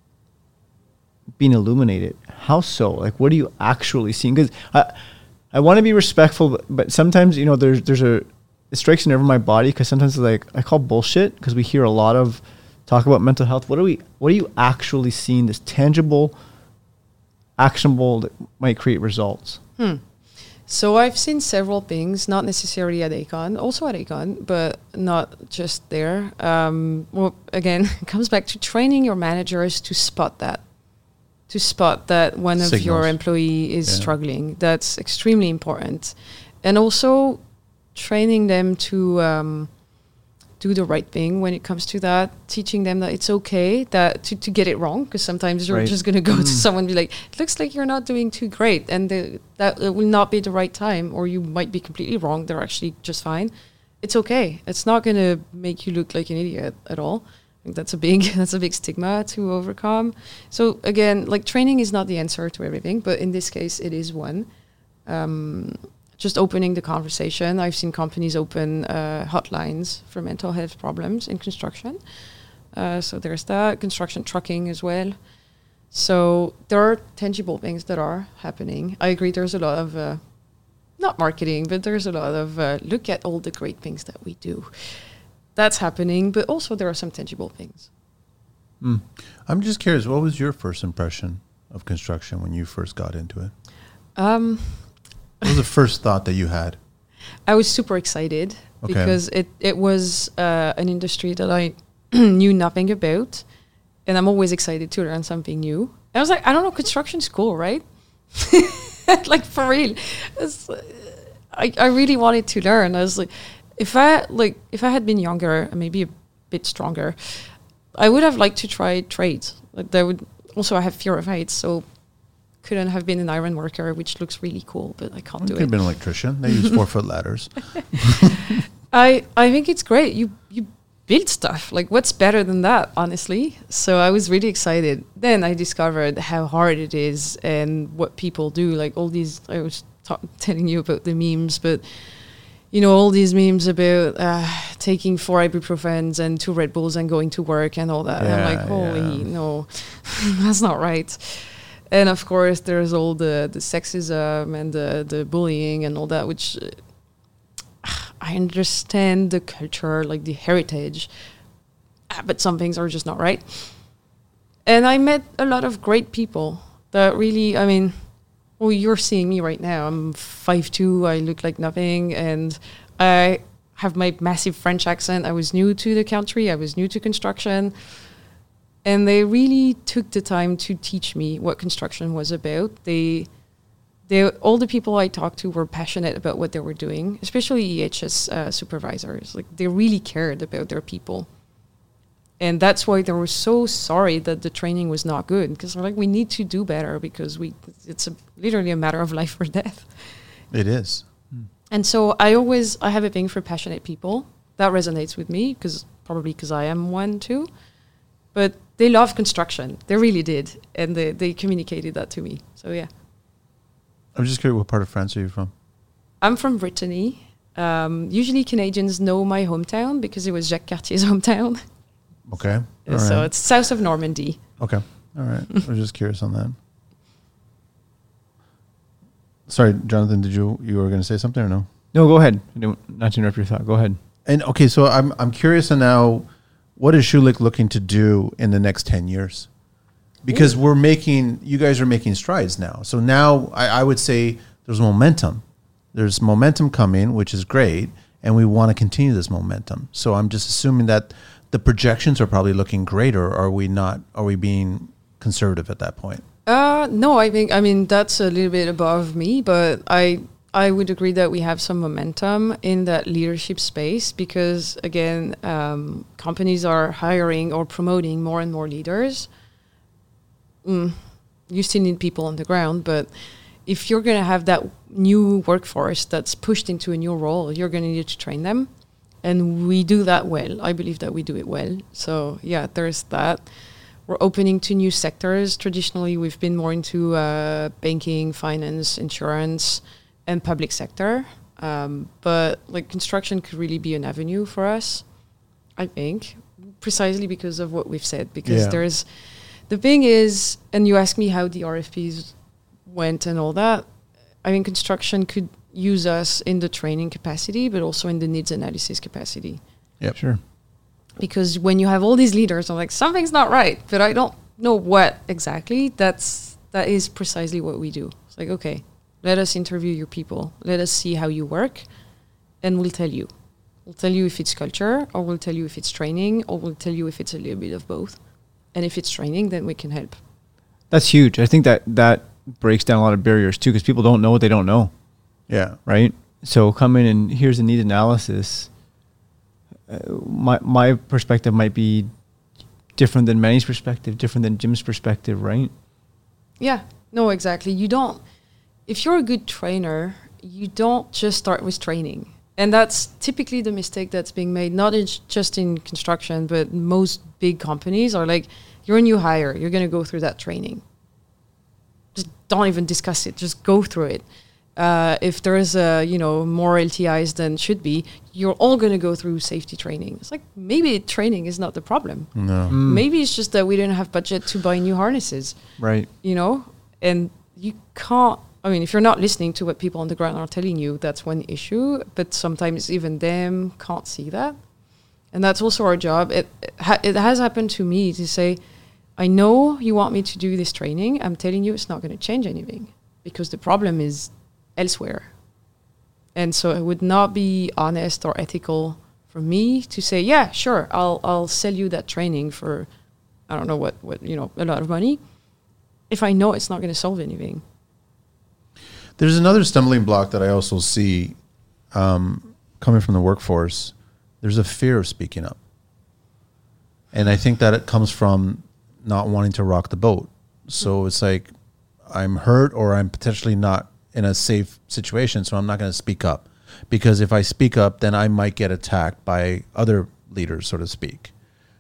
being illuminated. How so? Like, what are you actually seeing? Because I want to be respectful, but sometimes, you know, there's it strikes a nerve in my body, because sometimes, like, I call bullshit, because we hear a lot of talk about mental health. What are you actually seeing that's tangible, actionable, that might create results? So I've seen several things, not necessarily at Aecon, also at Aecon, but not just there. Well, again, it comes back to training your managers to spot that one of your employee is struggling. That's extremely important. And also training them to do the right thing when it comes to that, teaching them that it's okay that to get it wrong, because sometimes you're just going to go to someone and be like, it looks like you're not doing too great, and that it will not be the right time, or you might be completely wrong, they're actually just fine. It's okay. It's not going to make you look like an idiot at all. I think that's a big stigma to overcome. So again, like, training is not the answer to everything, but in this case it is one. Just opening the conversation. I've seen companies open hotlines for mental health problems in construction. So there's that. Construction trucking as well. So there are tangible things that are happening. I agree, there's a lot of, not marketing, but there's a lot of, look at all the great things that we do. That's happening, but also there are some tangible things. I'm just curious, what was your first impression of construction when you first got into it? What was the first thought that you had? I was super excited because it was an industry that I knew nothing about, and I'm always excited to learn something new. And I was like, I don't know, construction's cool, right? Like, for real. I really wanted to learn. I was like, if I had been younger and maybe a bit stronger, I would have liked to try trades. Like, I have fear of heights, so couldn't have been an iron worker, which looks really cool, but I can't do it. Could have been an electrician. They use 4-foot ladders. I think it's great. You build stuff. Like, what's better than that, honestly? So I was really excited. Then I discovered how hard it is and what people do. Like, all these, I was telling you about the memes, but you know, all these memes about taking 4 ibuprofens and 2 Red Bulls and going to work and all that. And I'm like, holy no, that's not right. And of course, there's all the sexism and the bullying and all that, which I understand the culture, like the heritage, but some things are just not right. And I met a lot of great people that really, I mean, well, you're seeing me right now. I'm 5'2", I look like nothing, and I have my massive French accent. I was new to the country, I was new to construction. And they really took the time to teach me what construction was about. All the people I talked to were passionate about what they were doing, especially EHS supervisors. Like, they really cared about their people. And that's why they were so sorry that the training was not good, because they're like, we need to do better, because it's literally a matter of life or death. It is. And so I have a thing for passionate people. That resonates with me, probably because I am one too. But they love construction. They really did. And they communicated that to me. So, yeah. I'm just curious, what part of France are you from? I'm from Brittany. Usually Canadians know my hometown because it was Jacques Cartier's hometown. Okay. So it's south of Normandy. Okay. All right. I was just curious on that. Sorry, Jonathan, you were going to say something or no? No, go ahead. Not to interrupt your thought. Go ahead. And okay, so I'm curious now, what is Schulich looking to do in the next 10 years? Because you guys are making strides now. So now I would say there's momentum. There's momentum coming, which is great. and we want to continue this momentum. So I'm just assuming that the projections are probably looking great, or are we not? Are we being conservative at that point? No, I mean that's a little bit above me, but I would agree that we have some momentum in that leadership space because again, companies are hiring or promoting more and more leaders. You still need people on the ground, but if you're going to have that new workforce that's pushed into a new role, you're going to need to train them. And we do that well. I believe that we do it well. So yeah, there's that. We're opening to new sectors. Traditionally, we've been more into banking, finance, insurance, and public sector. But like construction could really be an avenue for us, I think, precisely because of what we've said. Because there's, the thing is, and you ask me how the RFPs went and all that, I mean, construction could use us in the training capacity, but also in the needs analysis capacity. Yep, sure. Because when you have all these leaders, I'm like, something's not right, but I don't know what exactly. That is precisely what we do. It's like, okay, let us interview your people. Let us see how you work, and we'll tell you. We'll tell you if it's culture, or we'll tell you if it's training, or we'll tell you if it's a little bit of both. And if it's training, then we can help. That's huge. I think that breaks down a lot of barriers too, because people don't know what they don't know. Yeah. Right. So come in and here's a need analysis. My perspective might be different than Manny's perspective, different than Jim's perspective, right? Yeah. No, exactly. If you're a good trainer, you don't just start with training. And that's typically the mistake that's being made, not just in construction, but most big companies are like, you're a new hire, you're going to go through that training. Just don't even discuss it, just go through it. If there is more LTIs than should be, you're all going to go through safety training. It's like, maybe training is not the problem. No. Maybe it's just that we didn't have budget to buy new harnesses. Right. And you can't, I mean, if you're not listening to what people on the ground are telling you, that's one issue. But sometimes even them can't see that. And that's also our job. It has happened to me to say, I know you want me to do this training. I'm telling you it's not going to change anything because the problem is elsewhere. And so it would not be honest or ethical for me to say, yeah, sure, I'll sell you that training for, I don't know what a lot of money, if I know it's not going to solve anything. There's another stumbling block that I also see coming from the workforce. There's a fear of speaking up. And I think that it comes from not wanting to rock the boat. So it's like, I'm hurt or I'm potentially not in a safe situation, so I'm not going to speak up. Because if I speak up, then I might get attacked by other leaders, so to speak.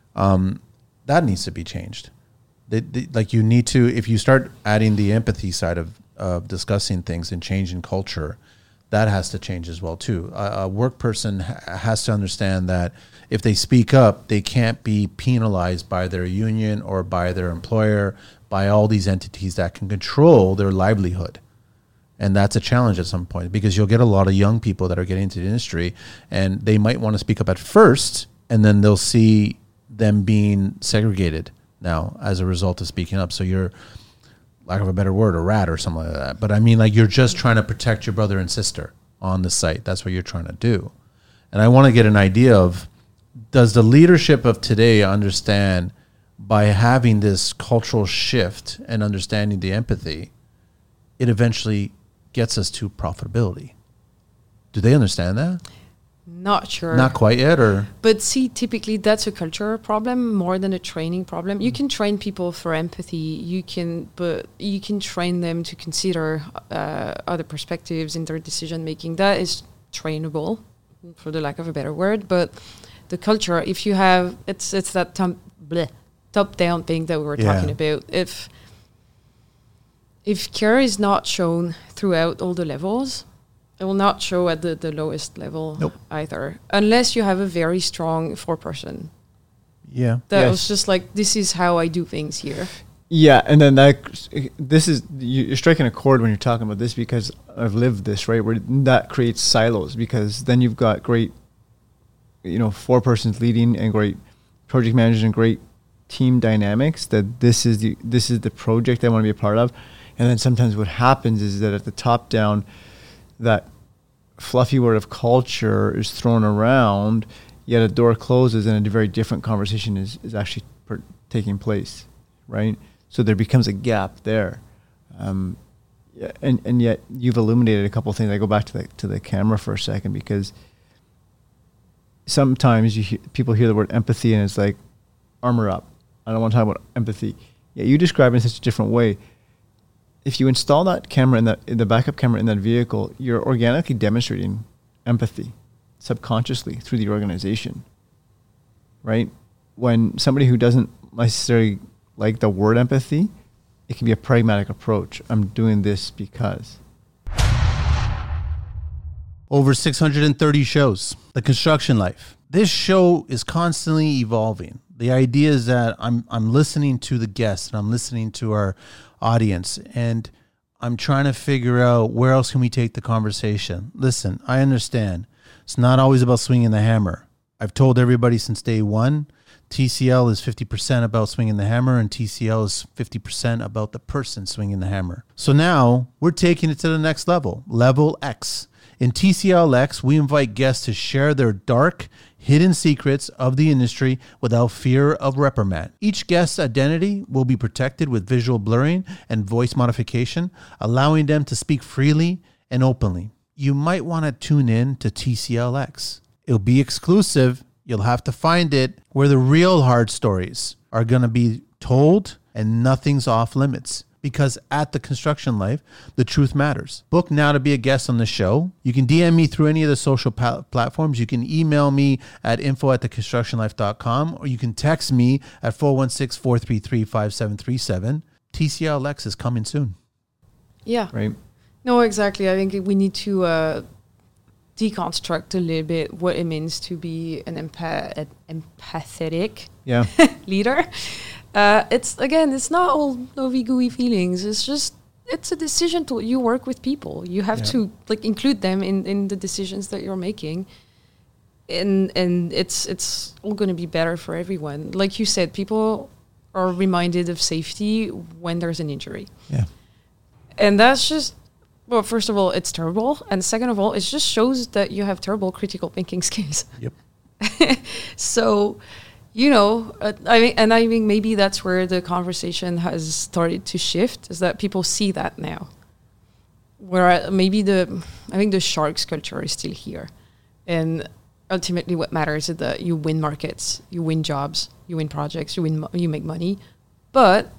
That needs to be changed. Like you need to, if you start adding the empathy side of discussing things and changing culture, that has to change as well too. A work person has to understand that if they speak up, they can't be penalized by their union or by their employer, by all these entities that can control their livelihood. And that's a challenge at some point because you'll get a lot of young people that are getting into the industry and they might want to speak up at first and then they'll see them being segregated now as a result of speaking up. So you're, lack of a better word, a rat or something like that. But I mean, like, you're just trying to protect your brother and sister on the site. That's what you're trying to do. And I want to get an idea of, does the leadership of today understand by having this cultural shift and understanding the empathy, it eventually gets us to profitability? Do they understand that? Not sure. Not quite yet, or? But see, typically that's a culture problem more than a training problem. You can train people for empathy. But you can train them to consider other perspectives in their decision making. That is trainable, for the lack of a better word. But the culture, if you have, it's that top-down thing that we were talking about. If care is not shown throughout all the levels, it will not show at the lowest level either, unless you have a very strong foreperson. Yeah. That was just like, this is how I do things here. Yeah, and then you're striking a chord when you're talking about this because I've lived this, right? Where that creates silos because then you've got great, forepersons leading and great project managers and great team dynamics that this is the project I want to be a part of. And then sometimes what happens is that at the top down, that fluffy word of culture is thrown around, yet a door closes and a very different conversation is actually taking place, right? So there becomes a gap there. Yeah, and yet you've illuminated a couple of things. I go back to the camera for a second, because sometimes people hear the word empathy and it's like, armor up. I don't want to talk about empathy. Yeah, you describe it in such a different way. If you install that camera in the backup camera in that vehicle, you're organically demonstrating empathy subconsciously through the organization, right? When somebody who doesn't necessarily like the word empathy, it can be a pragmatic approach. I'm doing this because. Over 630 shows. The Construction Life. This show is constantly evolving. The idea is that I'm listening to the guests and I'm listening to our audience, and I'm trying to figure out where else can we take the conversation. Listen, I understand. It's not always about swinging the hammer. I've told everybody since day one, TCL is 50% about swinging the hammer, and TCL is 50% about the person swinging the hammer. So now we're taking it to the next level, level X. In TCL X, we invite guests to share their dark, hidden secrets of the industry without fear of reprimand. Each guest's identity will be protected with visual blurring and voice modification, allowing them to speak freely and openly. You might want to tune in to TCL X. It'll be exclusive. You'll have to find it, where the real hard stories are going to be told and nothing's off limits. Because at The Construction Life, the truth matters. Book now to be a guest on the show. You can DM me through any of the social platforms. You can email me at info@theconstructionlife.com, or you can text me at 416-433-5737. TCLX is coming soon. Yeah. Right. No, exactly. I think we need to deconstruct a little bit what it means to be an empathetic leader. It's not all lovey gooey feelings. It's a decision you work with people. You have to include them in the decisions that you're making, and it's all going to be better for everyone. Like you said, people are reminded of safety when there's an injury. Yeah, and that's just. Well, first of all, it's terrible. And second of all, it just shows that you have terrible critical thinking skills. Yep. So, I think maybe that's where the conversation has started to shift, is that people see that now. Where I think the sharks culture is still here. And ultimately what matters is that you win markets, you win jobs, you win projects, you make money. But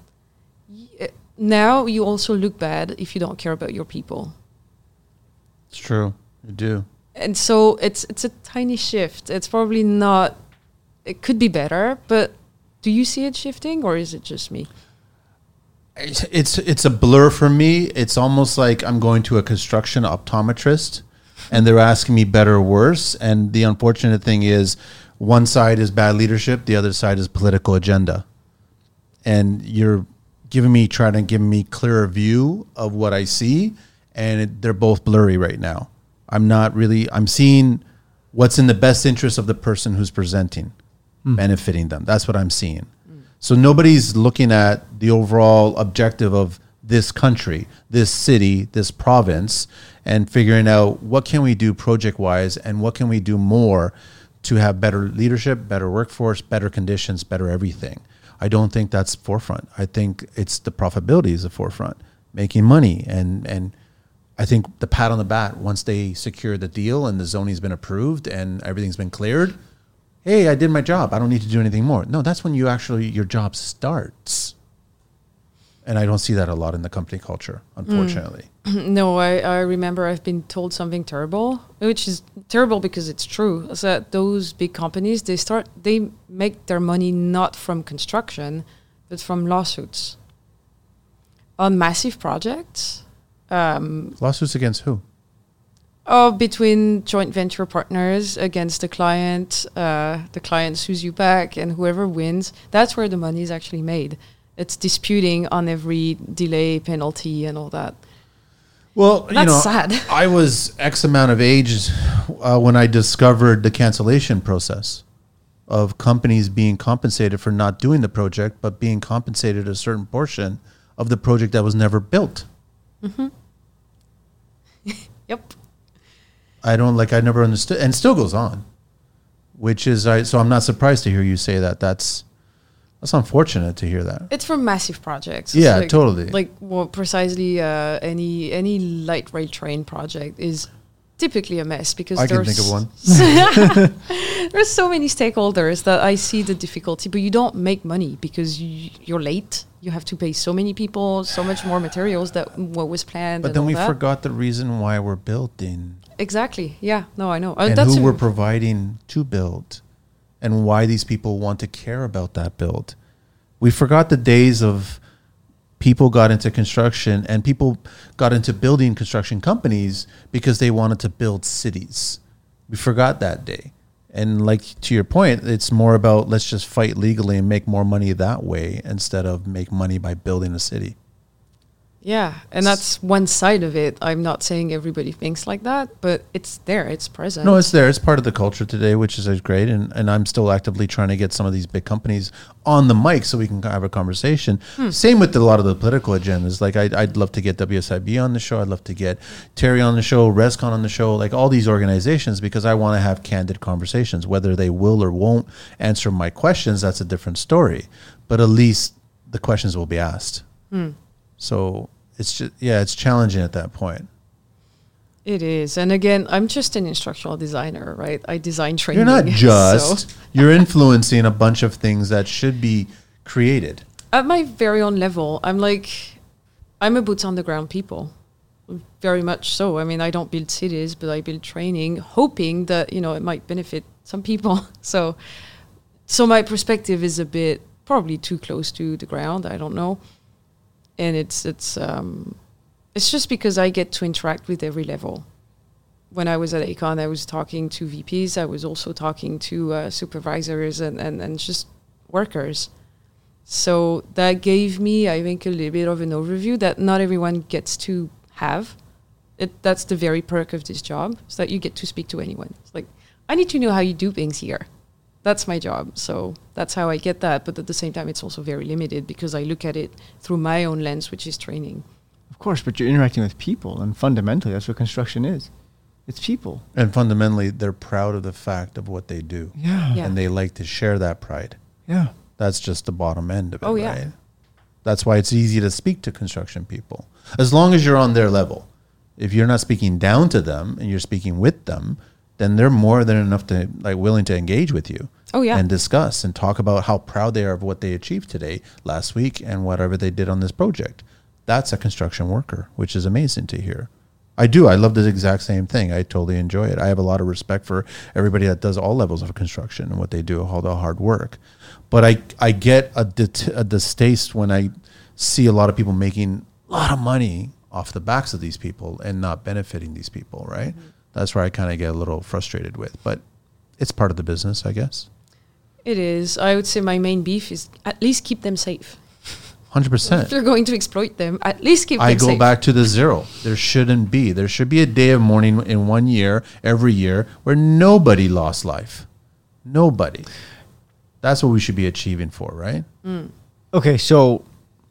now you also look bad if you don't care about your people. It's true. You do. And so it's a tiny shift. It's probably not, it could be better, but do you see it shifting, or is it just me? It's a blur for me. It's almost like I'm going to a construction optometrist and they're asking me better or worse. And the unfortunate thing is, one side is bad leadership, the other side is political agenda. And you're trying to give me clearer view of what I see, and they're both blurry right now. I'm seeing what's in the best interest of the person who's presenting, benefiting them. That's what I'm seeing. So nobody's looking at the overall objective of this country, this city, this province, and figuring out what can we do project-wise and what can we do more to have better leadership, better workforce, better conditions, better everything. I don't think that's forefront. I think it's the profitability is the forefront, making money. And I think the pat on the back, once they secure the deal and the zoning's been approved and everything's been cleared, hey, I did my job. I don't need to do anything more. No, that's when your job starts. And I don't see that a lot in the company culture, unfortunately. No, I remember I've been told something terrible, which is terrible because it's true. Is that those big companies, they make their money not from construction, but from lawsuits on massive projects. Lawsuits against who? Oh, between joint venture partners against the client. The client sues you back, and whoever wins, that's where the money is actually made. It's disputing on every delay, penalty, and all that. Well, that's sad. I was X amount of age when I discovered the cancellation process of companies being compensated for not doing the project, but being compensated a certain portion of the project that was never built. Mm-hmm. Yep. I don't like. I never understood, and still goes on, which is so. I'm not surprised to hear you say that. That's unfortunate to hear that. It's for massive projects. Yeah, It's totally. Like well, precisely any light rail train project is typically a mess because I can think of one. There's so many stakeholders that I see the difficulty, but you don't make money because you're late. You have to pay so many people, so much more materials that what was planned. But and then all we that. forgot the reason why we're building. Exactly. Yeah. No, I know. And That's who we're providing to build, and why these people want to care about that build. We forgot the days of people got into construction and people got into building construction companies because they wanted to build cities. We forgot that day. And like to your point, it's more about let's just fight legally and make more money that way instead of make money by building a city. Yeah, and that's one side of it. I'm not saying everybody thinks like that, but it's there. It's present. No, it's there. It's part of the culture today, which is great. And I'm still actively trying to get some of these big companies on the mic so we can have a conversation. Same with a lot of the political agendas. Like I'd love to get WSIB on the show. I'd love to get Terry on the show, ResCon on the show, like all these organizations, because I want to have candid conversations. Whether they will or won't answer my questions, that's a different story. But at least the questions will be asked. So it's just, it's challenging at that point. It is. And again, I'm just an instructional designer, right? I design training. You're not just, so you're influencing a bunch of things that should be created. at my very own level, I'm a boots on the ground people. Very much so. I mean, I don't build cities, but I build training, hoping that, it might benefit some people. So my perspective is a bit probably too close to the ground. I don't know. And it's just because I get to interact with every level. When I was at Aecon, I was talking to VPs. I was also talking to supervisors and just workers. So that gave me, I think, a little bit of an overview that not everyone gets to have. That's the very perk of this job, is that you get to speak to anyone. It's like, I need to know how you do things here. That's my job. So that's how I get that. But at the same time, it's also very limited because I look at it through my own lens, which is training. Of course, but you're interacting with people, and fundamentally, that's what construction is. It's people. And fundamentally, they're proud of the fact of what they do. Yeah. Yeah. And they like to share that pride. Yeah. That's just the bottom end of it, Oh, yeah. right? That's why it's easy to speak to construction people. As long as you're on their level. If you're not speaking down to them and you're speaking with them, then they're more than enough to willing to engage with you. Oh, yeah. And discuss and talk about how proud they are of what they achieved today, last week, and whatever they did on this project. That's a construction worker, which is amazing to hear. I do. I love the exact same thing. I totally enjoy it. I have a lot of respect for everybody that does all levels of construction and what they do, all the hard work. But I get a distaste when I see a lot of people making a lot of money off the backs of these people and not benefiting these people, right? Mm-hmm. That's where I kind of get a little frustrated with. But it's part of the business, I guess. It is. I would say my main beef is at least keep them safe. 100%. If you're going to exploit them, at least keep them safe. I go back to the zero. There shouldn't be. There should be a day of mourning in 1 year, every year, where nobody lost life. Nobody. That's what we should be achieving for, right? Okay, so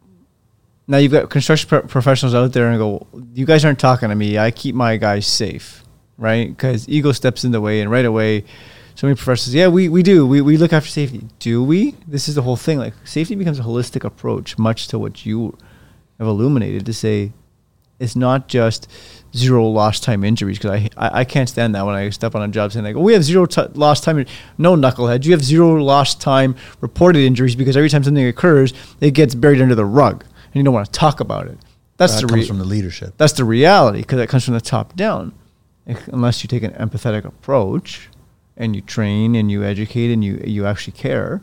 now you've got construction professionals out there and go, you guys aren't talking to me. I keep my guys safe, right? Because ego steps in the way, and right away, so many professors, yeah, we do. We look after safety. Do we? This is the whole thing. Like, safety becomes a holistic approach, much to what you have illuminated, to say it's not just zero lost time injuries, because I can't stand that when I step on a job saying, like, oh, we have zero lost time. No, knucklehead. You have zero lost time reported injuries, because every time something occurs, it gets buried under the rug, and you don't want to talk about it. That comes from the leadership. That's the reality, because that comes from the top down. Unless you take an empathetic approach and you train and you educate and you actually care,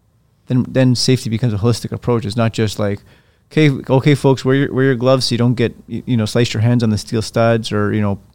then safety becomes a holistic approach. It's not just like, okay, folks, wear your gloves so you don't get slice your hands on the steel studs, or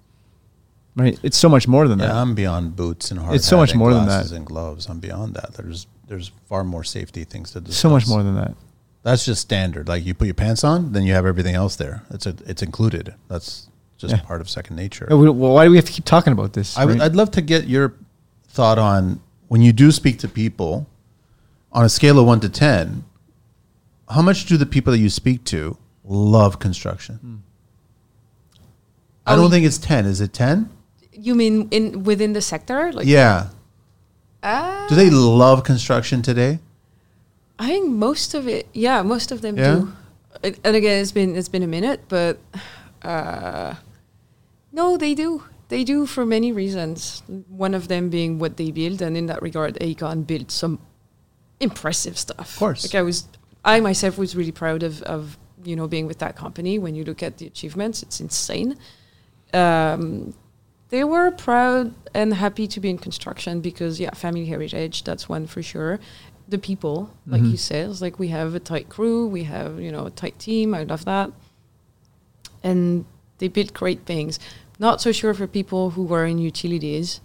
right. It's so much more than that. I'm beyond boots and hard. It's so much more than that. And gloves. I'm beyond that. There's far more safety things to discuss. So much more than that. That's just standard. Like, you put your pants on, then you have everything else there. It's included. That's just part of second nature. Well, why do we have to keep talking about this? I'd love to get your thought on, when you do speak to people on a scale of 1 to 10, how much do the people that you speak to love construction? I don't think it's 10. Is it 10? You mean within the sector? Like, Yeah. Do they love construction today? I think most of it, most of them Yeah? do. And again, it's been a minute, but no, they do. They do for many reasons. One of them being what they build, and in that regard, Aecon built some impressive stuff. Of course. Like I myself was really proud of being with that company. When you look at the achievements, it's insane. They were proud and happy to be in construction because, family heritage, that's one for sure. The people, like you said, it's like we have a tight crew, we have, a tight team. I love that. And they built great things. Not so sure for people who were in utilities,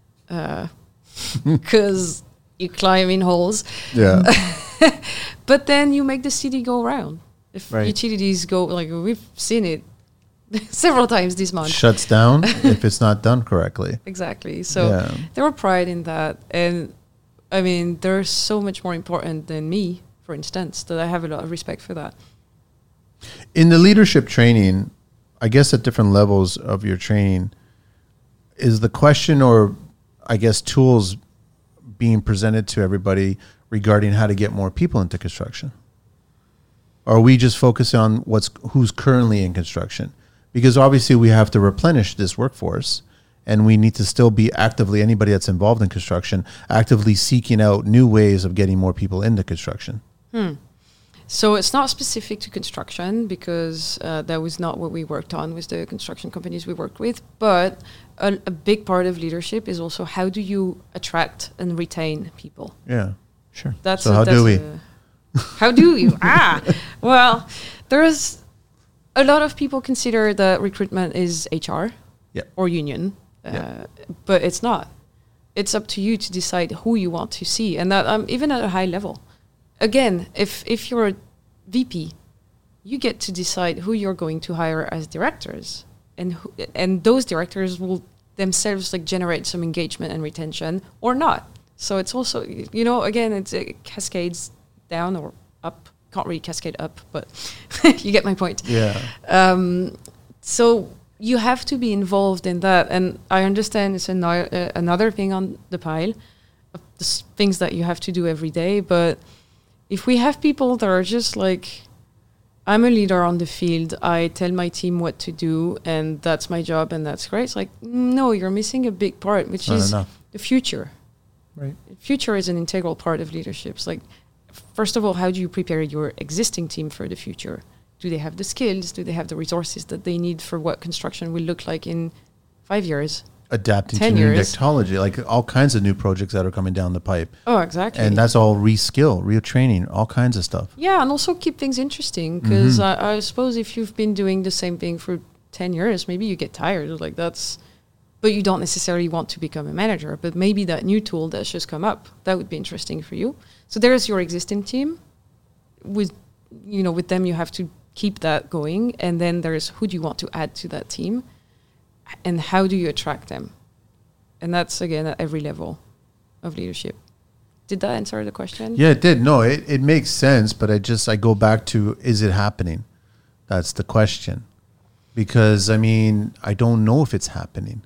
because you climb in holes. Yeah. But then you make the city go round. If Right. utilities go, like we've seen it several times this month. Shuts down if it's not done correctly. Exactly. So Yeah. there were pride in that. And I mean, they're so much more important than me, for instance, that I have a lot of respect for that. In the leadership training, I guess at different levels of your training, is the question or I guess tools being presented to everybody regarding how to get more people into construction? Or are we just focusing on who's currently in construction? Because obviously we have to replenish this workforce and we need to still be actively, anybody that's involved in construction, actively seeking out new ways of getting more people into construction. So it's not specific to construction because that was not what we worked on with the construction companies we worked with. But a big part of leadership is also how do you attract and retain people? Yeah. Sure. So how do we? How do you? Well, there's a lot of people consider that recruitment is HR Yeah. or union, Yeah. but it's not. It's up to you to decide who you want to see, and that even at a high level. Again, if you're a VP, you get to decide who you're going to hire as directors, and those directors will themselves like generate some engagement and retention or not. So it's also again it cascades down or up. Can't really cascade up, but you get my point. Yeah. So you have to be involved in that, and I understand it's another thing on the pile of things that you have to do every day, but if we have people that are just like, I'm a leader on the field, I tell my team what to do, and that's my job, and that's great. It's like, no, you're missing a big part, which Not is enough. the future. Right. Future is an integral part of leadership. It's like, first of all, how do you prepare your existing team for the future? Do they have the skills? Do they have the resources that they need for what construction will look like in 5 years? Adapting 10 to new years. technology, like all kinds of new projects that are coming down the pipe. Oh, exactly. And that's all reskill, retraining, all kinds of stuff. Yeah, and also keep things interesting because I suppose if you've been doing the same thing for 10 years, maybe you get tired. Like but you don't necessarily want to become a manager. But maybe that new tool that's just come up, that would be interesting for you. So there's your existing team. With them, you have to keep that going. And then there's who do you want to add to that team? And how do you attract them? And that's, again, at every level of leadership. Did that answer the question? Yeah, it did. No, it makes sense, but I go back to, is it happening? That's the question. Because, I mean, I don't know if it's happening.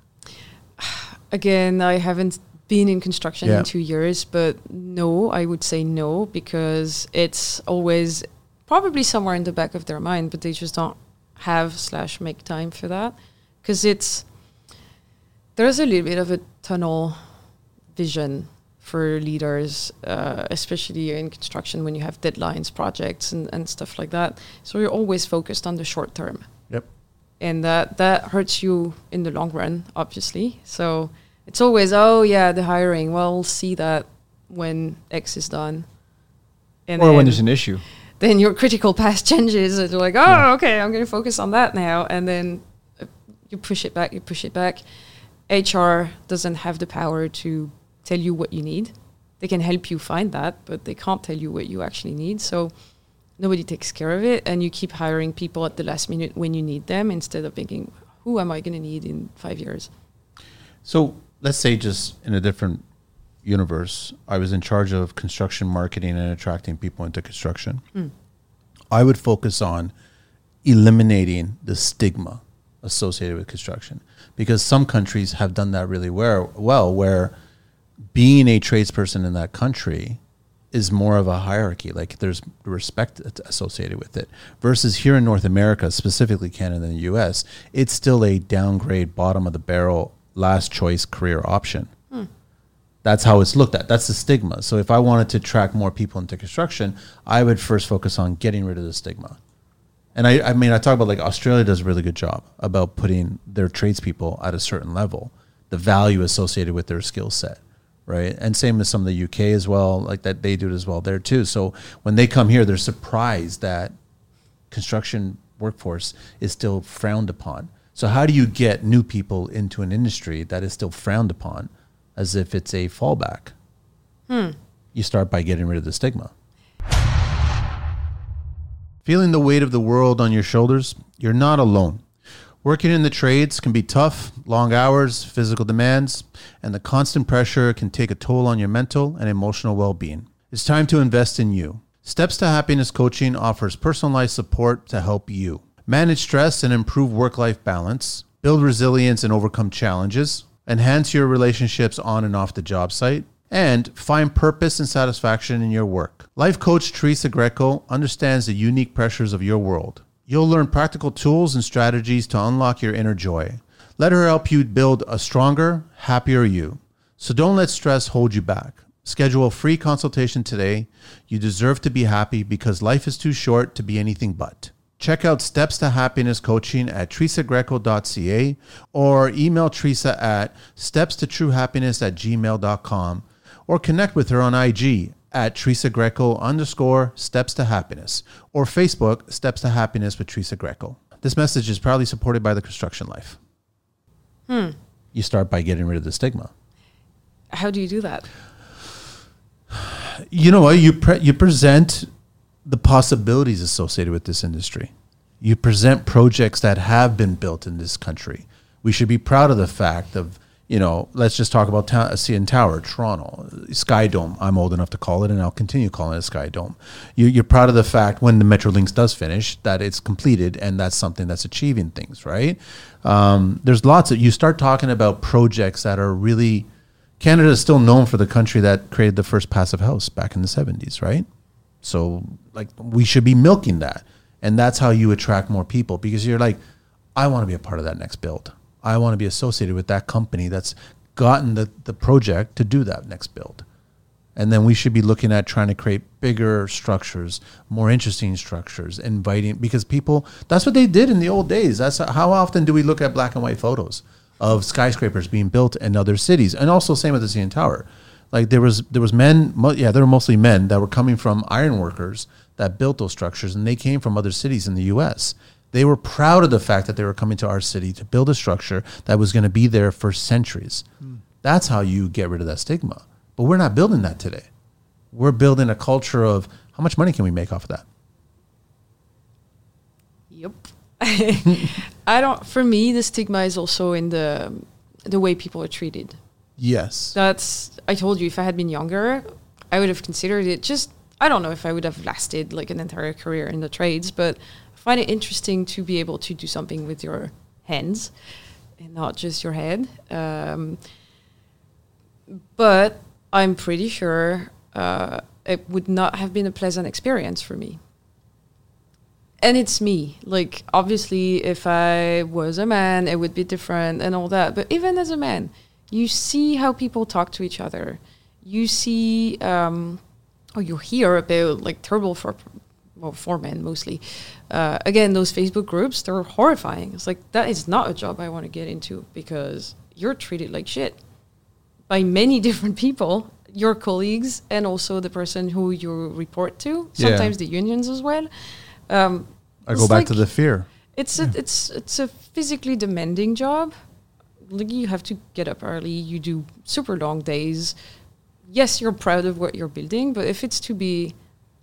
Again, I haven't been in construction Yeah. in 2 years, but no, I would say no, because it's always probably somewhere in the back of their mind, but they just don't have/make time for that. Because there's a little bit of a tunnel vision for leaders, especially in construction when you have deadlines, projects, and stuff like that. So you're always focused on the short term. Yep. And that hurts you in the long run, obviously. So it's always, the hiring. Well, we'll see that when X is done. And Or when then- there's an issue. then your critical path changes. And you're like, okay, I'm going to focus on that now. And then you push it back. HR doesn't have the power to tell you what you need. They can help you find that, but they can't tell you what you actually need. So nobody takes care of it. And you keep hiring people at the last minute when you need them instead of thinking, who am I going to need in 5 years? So let's say just in a different universe, I was in charge of construction marketing and attracting people into construction. I would focus on eliminating the stigma associated with construction, because some countries have done that really well, where being a tradesperson in that country is more of a hierarchy. Like there's respect associated with it, versus here in North America, specifically Canada and the US, it's still a downgrade, bottom of the barrel, last choice career option. That's how it's looked at. That's the stigma. So if I wanted to attract more people into construction, I would first focus on getting rid of the stigma. And I mean, I talk about like Australia does a really good job about putting their tradespeople at a certain level, the value associated with their skill set, right? And same as some of the UK as well, like that they do it as well there too. So when they come here, they're surprised that construction workforce is still frowned upon. So how do you get new people into an industry that is still frowned upon as if it's a fallback? You start by getting rid of the stigma. Feeling the weight of the world on your shoulders? You're not alone. Working in the trades can be tough, long hours, physical demands, and the constant pressure can take a toll on your mental and emotional well-being. It's time to invest in you. Steps to Happiness Coaching offers personalized support to help you manage stress and improve work-life balance, build resilience and overcome challenges, enhance your relationships on and off the job site, and find purpose and satisfaction in your work. Life coach Teresa Greco understands the unique pressures of your world. You'll learn practical tools and strategies to unlock your inner joy. Let her help you build a stronger, happier you. So don't let stress hold you back. Schedule a free consultation today. You deserve to be happy because life is too short to be anything but. Check out Steps to Happiness Coaching at teresagreco.ca or email Teresa at stepstotruehappiness@gmail.com or connect with her on IG at Teresa Greco _Steps to Happiness or Facebook Steps to Happiness with Teresa Greco. This message is proudly supported by the Construction Life. You start by getting rid of the stigma. How do you do that? You know what? You present the possibilities associated with this industry. You present projects that have been built in this country. We should be proud of the fact of, you know, let's just talk about CN Tower, Toronto, Sky Dome. I'm old enough to call it, and I'll continue calling it Sky Dome. You're proud of the fact when the Metrolinx does finish that it's completed, and that's something that's achieving things, right? There's lots of, you start talking about projects that are really, Canada is still known for the country that created the first passive house back in the 70s, right? So like we should be milking that. And that's how you attract more people, because you're like, I want to be a part of that next build. I want to be associated with that company that's gotten the project to do that next build. And then we should be looking at trying to create bigger structures, more interesting structures, inviting, because people, that's what they did in the old days. That's how often do we look at black and white photos of skyscrapers being built in other cities? And also same with the CN Tower. Like there was men, there were mostly men that were coming from iron workers that built those structures, and they came from other cities in the US. They were proud of the fact that they were coming to our city to build a structure that was going to be there for centuries. That's how you get rid of that stigma. But we're not building that today. We're building a culture of how much money can we make off of that? Yep. For me, the stigma is also in the way people are treated. Yes. I told you, if I had been younger, I would have considered it. Just, I don't know if I would have lasted like an entire career in the trades, but I find it interesting to be able to do something with your hands and not just your head. But I'm pretty sure it would not have been a pleasant experience for me. And it's me. Like, obviously, if I was a man, it would be different and all that. But even as a man, you see how people talk to each other. You see, you hear about like terrible for men mostly. Again, those Facebook groups, they're horrifying. It's like, that is not a job I want to get into, because you're treated like shit by many different people, your colleagues, and also the person who you report to. Sometimes the unions as well. I go back to the fear. It's a physically demanding job. Like, you have to get up early. You do super long days. Yes, you're proud of what you're building, but if it's to be,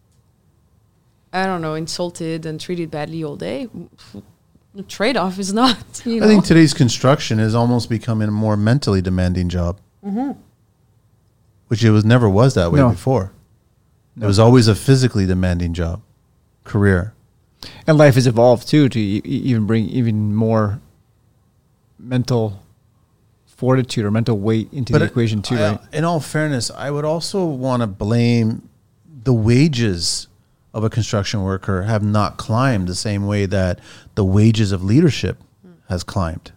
I don't know, insulted and treated badly all day, the trade-off is not, I think today's construction is almost becoming a more mentally demanding job. Which it never was that way before. It was always a physically demanding job, career. And life has evolved too to even bring even more mental fortitude or mental weight into the equation too, right? In all fairness, I would also want to blame the wages of a construction worker have not climbed the same way that the wages of leadership has climbed,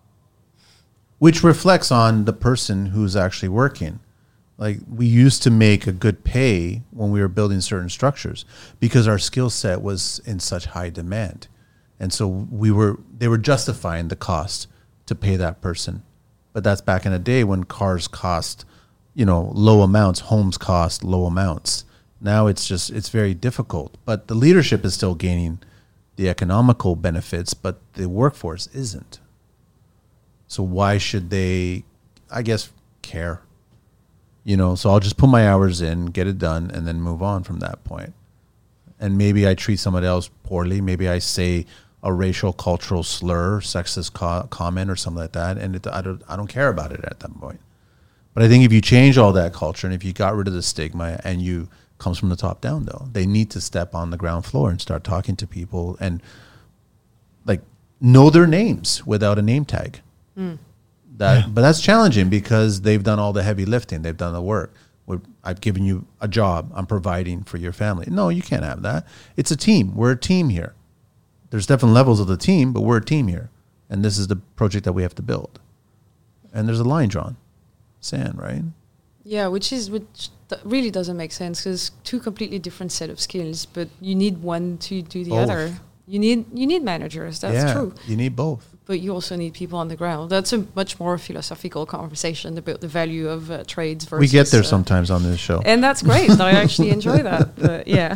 which reflects on the person who's actually working. Like, we used to make a good pay when we were building certain structures because our skill set was in such high demand. And so they were justifying the cost to pay that person. But that's back in the day when cars cost, low amounts, homes cost low amounts. Now it's very difficult. But the leadership is still gaining the economical benefits, but the workforce isn't. So why should they, I guess, care? So I'll just put my hours in, get it done, and then move on from that point. And maybe I treat somebody else poorly. Maybe I say a racial, cultural slur, sexist comment or something like that, and I don't care about it at that point. But I think if you change all that culture and if you got rid of the stigma and you comes from the top down, though, they need to step on the ground floor and start talking to people and like know their names without a name tag. But that's challenging because they've done all the heavy lifting. They've done the work. I've given you a job. I'm providing for your family. No, you can't have that. It's a team. We're a team here. There's different levels of the team, but we're a team here. And this is the project that we have to build. And there's a line drawn. Sand, right? Yeah, which really doesn't make sense because two completely different set of skills, but you need one to do the other. You need managers. That's true. You need both. But you also need people on the ground. That's a much more philosophical conversation about the value of trades versus... We get there sometimes on this show. And that's great. I actually enjoy that. But yeah.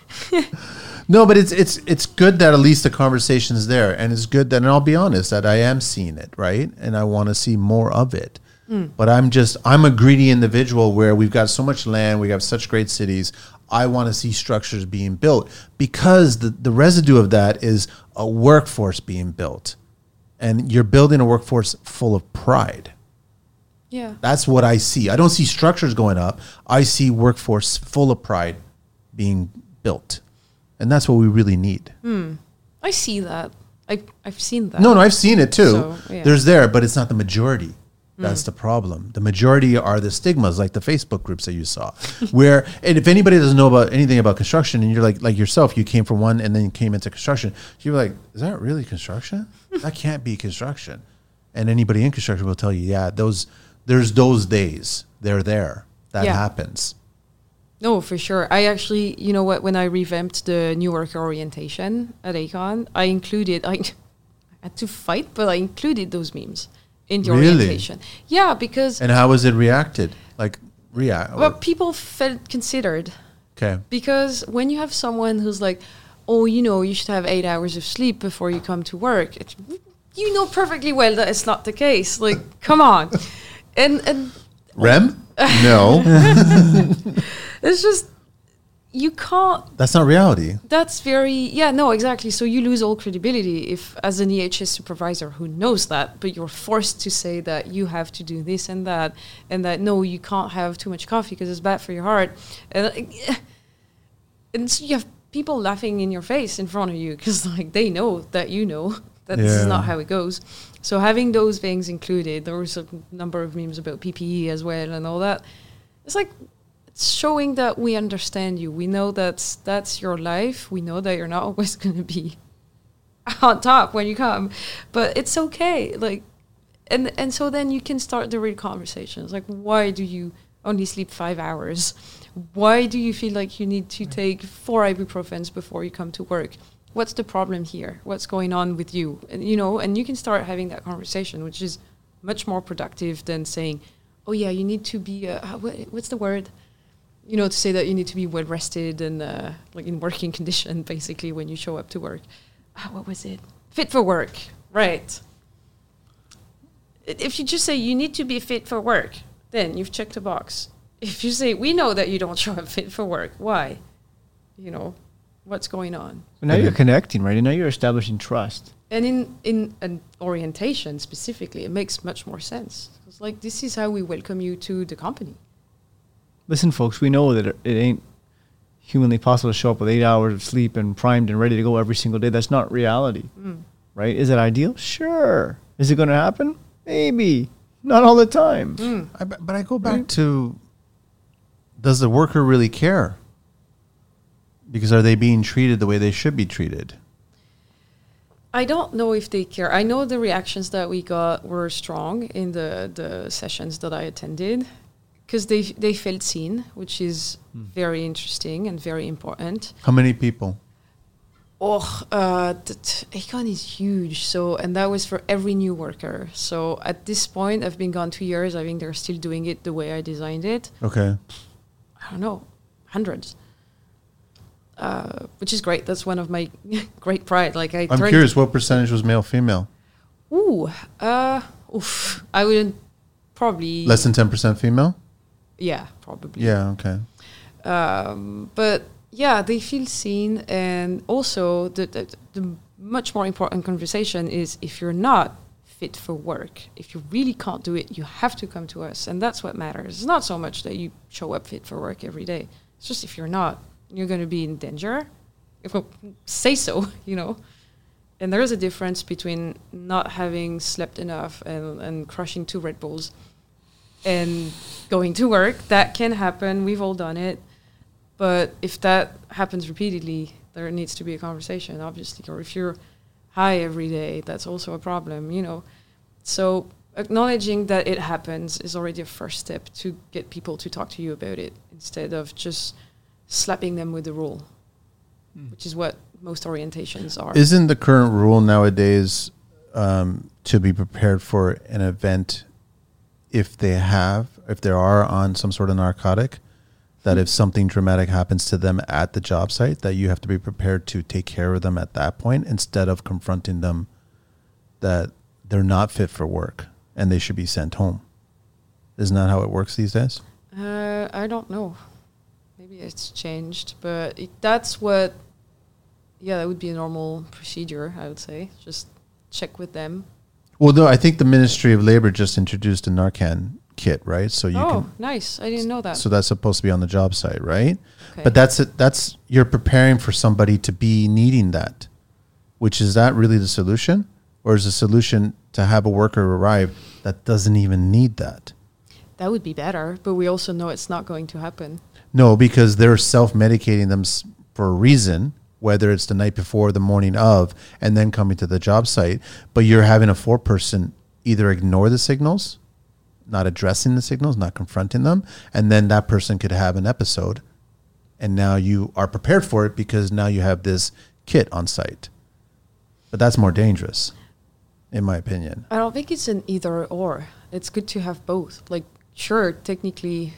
No, but it's good that at least the conversation is there. And it's good that, and I'll be honest, that I am seeing it, right? And I want to see more of it. But I'm a greedy individual where we've got so much land, we have such great cities. I want to see structures being built because the residue of that is a workforce being built. And you're building a workforce full of pride. Yeah. That's what I see. I don't see structures going up. I see workforce full of pride being built. And that's what we really need. I see that. I've seen that. No, I've seen it too. So, yeah. There's there, but it's not the majority. That's the problem. The majority are the stigmas, like the Facebook groups that you saw. And if anybody doesn't know about anything about construction, and you're like yourself, you came from one and then you came into construction, you're like, is that really construction? That can't be construction. And anybody in construction will tell you, yeah, there's those days. They're there. That happens. No, for sure. I actually, you know what, when I revamped the new worker orientation at Aecon, I had to fight, but I included those memes in the orientation. Yeah, because... And how was it reacted? Well, people felt considered. Okay. Because when you have someone who's like, oh, you should have 8 hours of sleep before you come to work, you know perfectly well that it's not the case. Like, come on. And REM? No. It's just... You can't... That's not reality. That's very... Yeah, no, exactly. So you lose all credibility if, as an EHS supervisor who knows that, but you're forced to say that you have to do this and that, no, you can't have too much coffee because it's bad for your heart. And so you have people laughing in your face in front of you because they know that you know that this is not how it goes. So having those things included, there was a number of memes about PPE as well and all that. It's it's showing that we understand you. We know that's your life. We know that you're not always going to be on top when you come, but it's okay. And so then you can start the real conversations. Why do you only sleep 5 hours? Why do you feel like you need to take 4 ibuprofens before you come to work? What's the problem here? What's going on with you? And, and you can start having that conversation, which is much more productive than saying, oh yeah, you need to be, what's the word? To say that you need to be well rested and in working condition, basically, when you show up to work. What was it? Fit for work, right? If you just say you need to be fit for work, then you've checked a box. If you say we know that you don't show up fit for work, why? What's going on? So now you're connecting, right? And now you're establishing trust. And in an orientation specifically, it makes much more sense. It's this is how we welcome you to the company. Listen, folks, we know that it ain't humanly possible to show up with 8 hours of sleep and primed and ready to go every single day. That's not reality, right? Is it ideal? Sure. Is it going to happen? Maybe. Not all the time. But I go back to, does the worker really care? Because are they being treated the way they should be treated? I don't know if they care. I know the reactions that we got were strong in the sessions that I attended, because they felt seen, which is very interesting and very important. How many people? Aecon is huge, and that was for every new worker. So at this point, I've been gone 2 years. I think they're still doing it the way I designed it. Okay. I don't know, hundreds. Which is great. That's one of my great pride. Like I'm curious, what percentage was male, female? I wouldn't probably less than 10% female. Yeah, probably. Yeah. Okay. But yeah, they feel seen, and also the much more important conversation is if you're not fit for work, if you really can't do it, you have to come to us, and that's what matters. It's not so much that you show up fit for work every day. It's just if you're not, you're going to be in danger. Say so, And there is a difference between not having slept enough and crushing 2 Red Bulls and going to work. That can happen. We've all done it. But if that happens repeatedly, there needs to be a conversation, obviously. Or if you're high every day, that's also a problem, So acknowledging that it happens is already a first step to get people to talk to you about it, instead of just slapping them with the rule, which is what most orientations are. Isn't the current rule nowadays to be prepared for an event if they are on some sort of narcotic, that if something dramatic happens to them at the job site, that you have to be prepared to take care of them at that point, instead of confronting them that they're not fit for work and they should be sent home? Isn't that how it works these days? I don't know. Maybe it's changed, but that would be a normal procedure, I would say. Just check with them. Well, no, I think the Ministry of Labor just introduced a Narcan kit, right? So you can, nice. I didn't know that. So that's supposed to be on the job site, right? Okay. But that's you're preparing for somebody to be needing that, which is that really the solution? Or is the solution to have a worker arrive that doesn't even need that? That would be better, but we also know it's not going to happen. No, because they're self-medicating them for a reason, whether it's the night before or the morning of, and then coming to the job site. But you're having a 4-person either ignore the signals, not addressing the signals, not confronting them, and then that person could have an episode. And now you are prepared for it because now you have this kit on site. But that's more dangerous, in my opinion. I don't think it's an either or. It's good to have both. Like, sure, technically,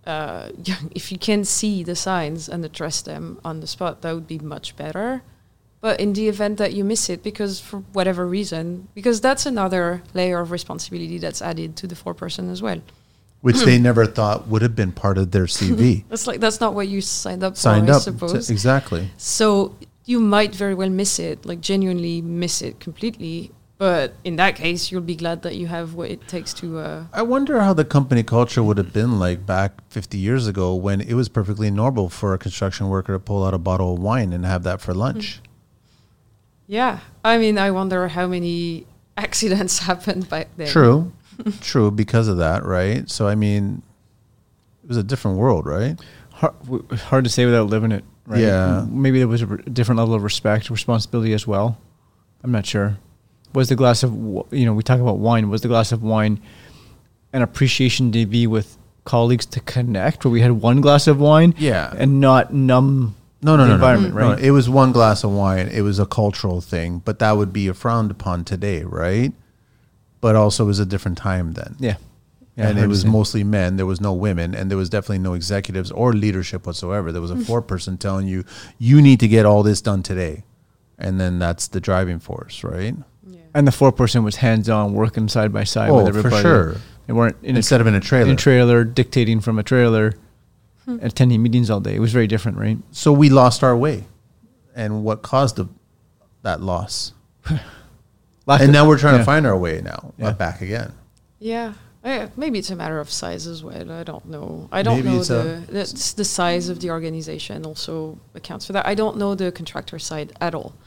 if you can see the signs and address them on the spot, that would be much better. But in the event that you miss it, because for whatever reason, because that's another layer of responsibility that's added to the 4-person as well. Which they never thought would have been part of their CV. That's not what you signed up for, I suppose. Exactly. So you might very well miss it, like genuinely miss it completely. But in that case, you'll be glad that you have what it takes to... I wonder how the company culture would have been like back 50 years ago, when it was perfectly normal for a construction worker to pull out a bottle of wine and have that for lunch. Yeah. I mean, I wonder how many accidents happened back then. True, because of that, right? So, I mean, it was a different world, right? Hard to say without living it, right? Yeah. Maybe there was a different level of respect, responsibility as well. I'm not sure. Was the glass of, we talk about wine, was the glass of wine an appreciation to be with colleagues to connect, where we had one glass of wine and not numb the environment, right? No, it was one glass of wine. It was a cultural thing, but that would be frowned upon today, right? But also it was a different time then. Yeah. And it was mostly men. There was no women, and there was definitely no executives or leadership whatsoever. There was a 4-person telling you, you need to get all this done today. And then that's the driving force, right? And the 4-person was hands-on, working side by side with everybody. For sure. They weren't instead of in a trailer. In a trailer, dictating from a trailer, attending meetings all day. It was very different, right? So we lost our way. And what caused that loss? And now we're trying to find our way now, back again. Yeah. Maybe it's a matter of size as well. I don't know. I don't know the size of the organization also accounts for that. I don't know the contractor side at all.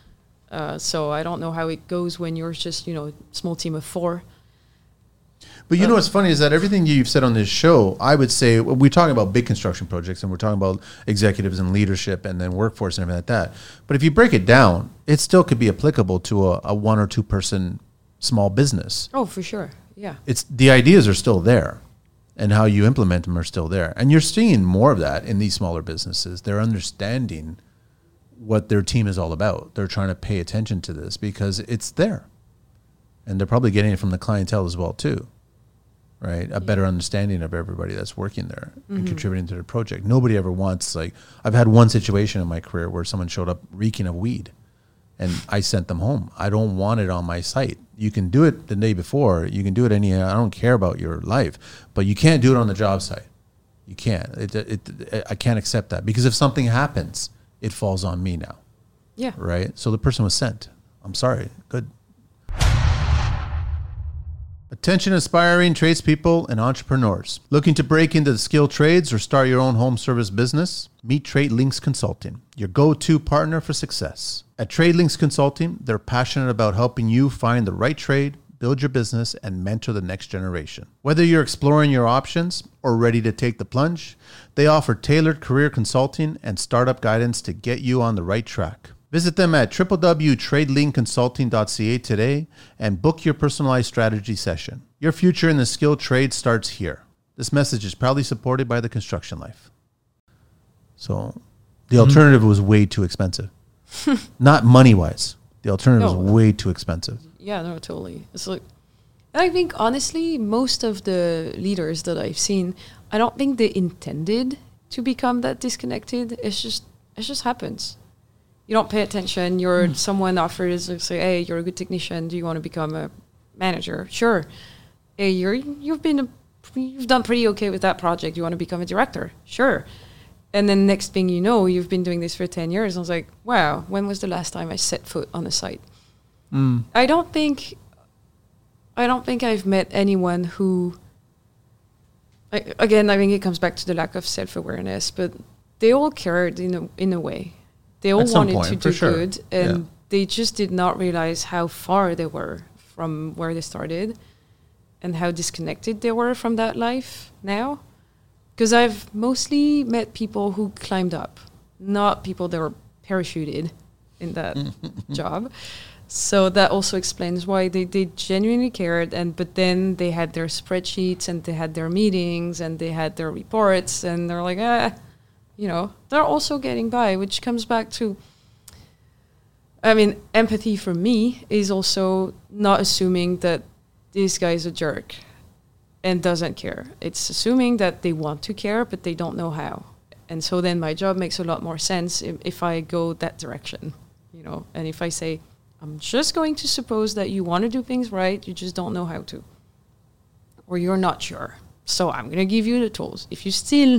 So I don't know how it goes when you're just, small team of 4. But you know what's funny is that everything you've said on this show, I would say, we're talking about big construction projects and we're talking about executives and leadership and then workforce and everything like that. But if you break it down, it still could be applicable to a 1 or 2 person small business. Oh, for sure. Yeah. It's the ideas are still there and how you implement them are still there. And you're seeing more of that in these smaller businesses. They're understanding what their team is all about. They're trying to pay attention to this because it's there. And they're probably getting it from the clientele as well too. Right? A better understanding of everybody that's working there and contributing to the project. Nobody ever wants, I've had one situation in my career where someone showed up reeking of weed and I sent them home. I don't want it on my site. You can do it the day before. You can do it I don't care about your life, but you can't do it on the job site. You can't. I can't accept that because if something happens, it falls on me now. Yeah. Right? So the person was sent. I'm sorry. Good. Attention aspiring tradespeople and entrepreneurs. Looking to break into the skilled trades or start your own home service business? Meet TradeLinks Consulting, your go-to partner for success. At TradeLinks Consulting, they're passionate about helping you find the right trade, build your business, and mentor the next generation. Whether you're exploring your options or ready to take the plunge, they offer tailored career consulting and startup guidance to get you on the right track. Visit them at www.tradelinkconsulting.ca today and book your personalized strategy session. Your future in the skilled trade starts here. This message is proudly supported by the Construction Life. So the alternative was way too expensive. Not money-wise. The alternative was way too expensive. Yeah, no, totally. It's I think, honestly, most of the leaders that I've seen, I don't think they intended to become that disconnected. It just happens. You don't pay attention. Someone offers, say, hey, you're a good technician. Do you want to become a manager? Sure. Hey, you've done pretty okay with that project. Do you want to become a director? Sure. And then next thing you know, you've been doing this for 10 years. I was like, wow, when was the last time I set foot on a site? I don't think I've met anyone who, I think it comes back to the lack of self-awareness, but they all cared in a way. They all wanted to do good, and they just did not realize how far they were from where they started and how disconnected they were from that life now. Because I've mostly met people who climbed up, not people that were parachuted in that job. So that also explains why they genuinely cared, but then they had their spreadsheets and they had their meetings and they had their reports, and they're like, they're also getting by, which comes back to, empathy for me is also not assuming that this guy's a jerk and doesn't care. It's assuming that they want to care, but they don't know how. And so then my job makes a lot more sense if I go that direction, and if I say, I'm just going to suppose that you want to do things right, you just don't know how to, or you're not sure. So I'm going to give you the tools. If you're still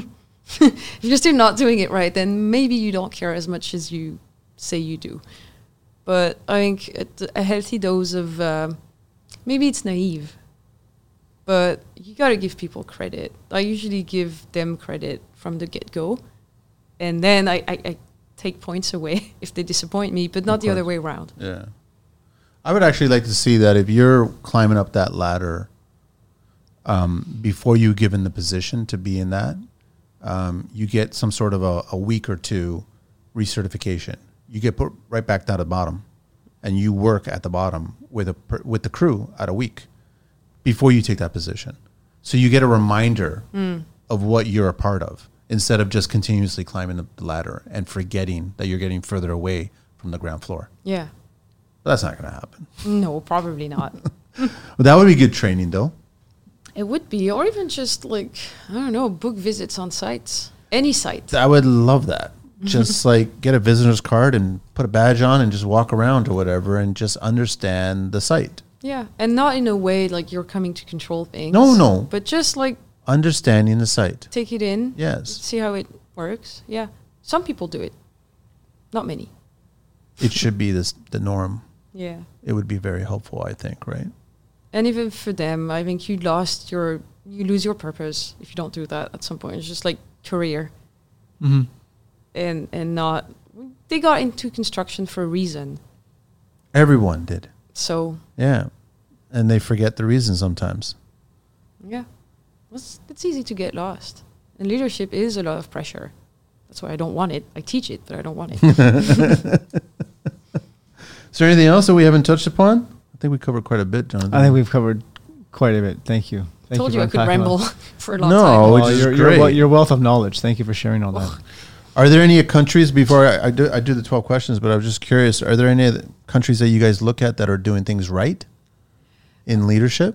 not doing it right, then maybe you don't care as much as you say you do. But I think a healthy dose of, maybe it's naive, but you got to give people credit. I usually give them credit from the get-go, and then I take points away if they disappoint me, but not the other way around. Yeah. I would actually like to see that if you're climbing up that ladder, before you given the position to be in that, you get some sort of a week or two recertification. You get put right back down at the bottom, and you work at the bottom with the crew at a week before you take that position. So you get a reminder of what you're a part of, instead of just continuously climbing the ladder and forgetting that you're getting further away from the ground floor. Yeah. But that's not going to happen. No, probably not. But that would be good training, though. It would be, or even just book visits on sites, any site. I would love that. Just get a visitor's card and put a badge on and just walk around or whatever and just understand the site. Yeah, and not in a way like you're coming to control things. No. But just understanding the site. Take it in. Yes. See how it works. Yeah. Some people do it. Not many. It should be the norm. Yeah. It would be very helpful, I think, right? And even for them, I think you lose your purpose if you don't do that at some point. It's just like career. Mm-hmm. And not, they got into construction for a reason. Everyone did. So Yeah. And they forget the reason sometimes. yeah, it's easy to get lost. And leadership is a lot of pressure. That's why I don't want it. I teach it, but I don't want it. Is there anything else that we haven't touched upon? I think we covered quite a bit, Jonathan. I think we've covered quite a bit. Thank you. Thank Told you for I could unpacking ramble that. for a long No, time. which Well, is your great. your wealth of knowledge. Thank you for sharing all that. Are there any countries, before I do the 12 questions, but I was just curious, are there any other countries that you guys look at that are doing things right in leadership?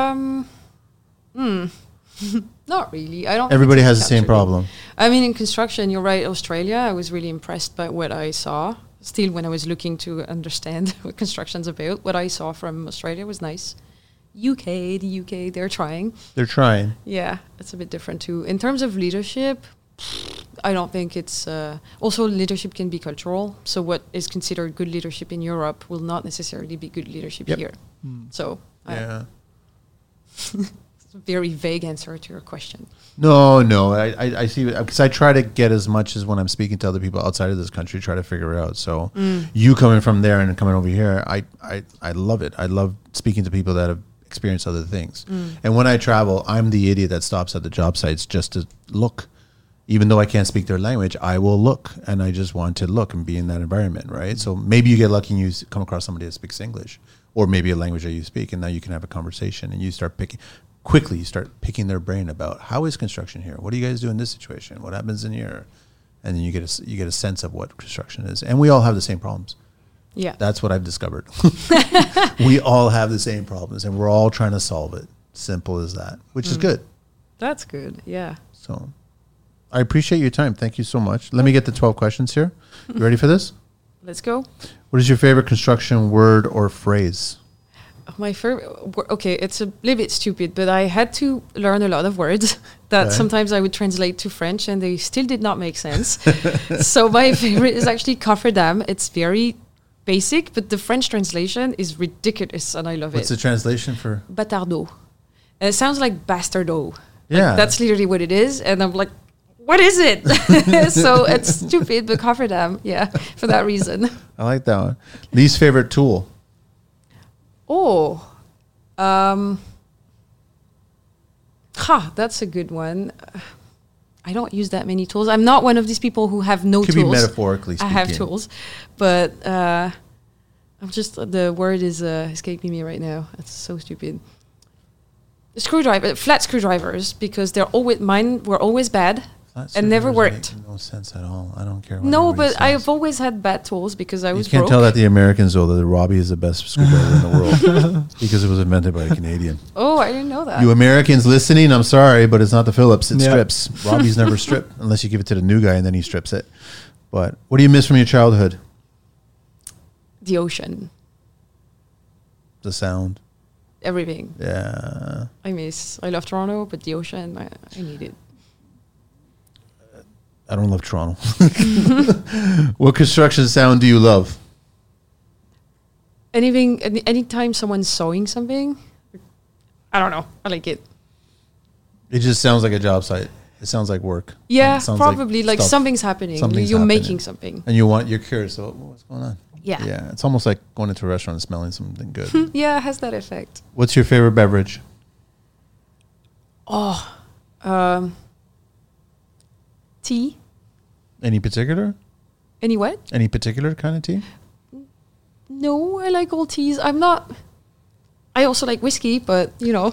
Not really. I don't. think Everybody it's has the same country. problem. I mean, in construction, you're right. Australia, I was really impressed by what I saw. Still, when I was looking to understand what construction's about, what I saw from Australia was nice. The UK, they're trying. They're trying. Yeah, it's a bit different too. In terms of leadership, I don't think it's. Also, leadership can be cultural. So, what is considered good leadership in Europe will not necessarily be good leadership Yep. here. So, Yeah. it's a very vague answer to your question. No, I see, because I try to get as much as when I'm speaking to other people outside of this country, try to figure it out. So you coming from there and coming over here, I love it. I love speaking to people that have experienced other things. And when I travel, I'm the idiot that stops at the job sites just to look. Even though I can't speak their language, I will look, and I just want to look and be in that environment, right? So maybe you get lucky and you come across somebody that speaks English, or maybe a language that you speak, and now you can have a conversation, and you start picking their brain about how is construction here? What do you guys do in this situation? What happens in here? And then you get a sense of what construction is, and we all have the same problems. Yeah. That's what I've discovered. We all have the same problems, and we're all trying to solve it. Simple as that, which is good. That's good. Yeah. So I appreciate your time. Thank you so much. Let me get the 12 questions here. You ready for this? Let's go. What is your favorite construction word or phrase? My favorite. Okay, it's a little bit stupid, but I had to learn a lot of words that Okay. sometimes I would translate to French, and they still did not make sense. So my favorite is actually coffre-dame. It's very basic, but the French translation is ridiculous, and I love What's it. the translation for? Bâtardeau. And it sounds like bastardo. Yeah. That's literally what it is, and I'm like, what is it? So it's stupid, but coffre-dame, yeah, for that reason. I like that one. Least favorite tool? Oh, that's a good one. I don't use that many tools. I'm not one of these people who have no Could tools. be metaphorically I speaking. have tools, but I'm just the word is escaping me right now. It's so stupid. Flat screwdrivers, because mine were always bad. And never worked. Make no sense at all. I don't care. What No, anybody but says. I've always had bad tools because I You was can't broke. tell that the Americans though that the Robbie is the best screwdriver in the world because it was invented by a Canadian. Oh, I didn't know that. You Americans listening, I'm sorry, but it's not the Phillips. It Yeah. strips. Robbie's never stripped unless you give it to the new guy and then he strips it. But what do you miss from your childhood? The ocean, The sound. everything. Yeah. I love Toronto, but the ocean, I need it. I don't love Toronto. What construction sound do you love? Anytime someone's sewing something, I don't know. I like it. It just sounds like a job site. It sounds like work. Yeah, It sounds probably like stuff. something's happening. Something's You're happening. making something. And you're curious. So what's going on? Yeah. Yeah. It's almost like going into a restaurant and smelling something good. Yeah, it has that effect. What's your favorite beverage? Tea? Any particular? Any what? Any particular kind of tea? No, I like all teas. I also like whiskey, but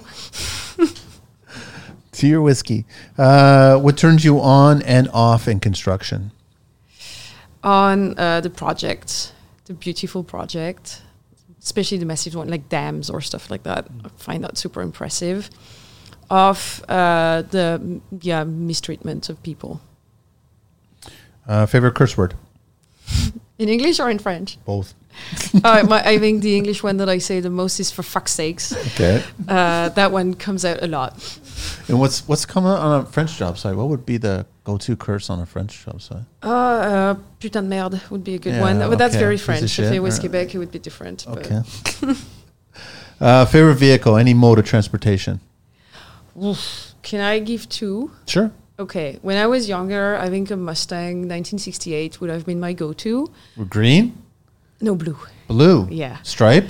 Tea or whiskey? What turns you on and off in construction? on the project, the beautiful project, especially the massive one like dams or stuff like that. I find that super impressive. Of the mistreatment of people. Favorite curse word? In English or in French? Both. I think the English one that I say the most is for fuck's sakes. Okay. That one comes out a lot. And what's coming on a French job site? What would be the go-to curse on a French job site? Putain de merde would be a good Yeah, one. But that's okay. very Piece of French. If shit, it was or- Quebec, it would be different. Okay. Favorite vehicle? Any mode of transportation? But can I give two? Sure. Okay. When I was younger, I think a Mustang 1968 would have been my go-to. Green? No, blue. Blue. Yeah. Stripe.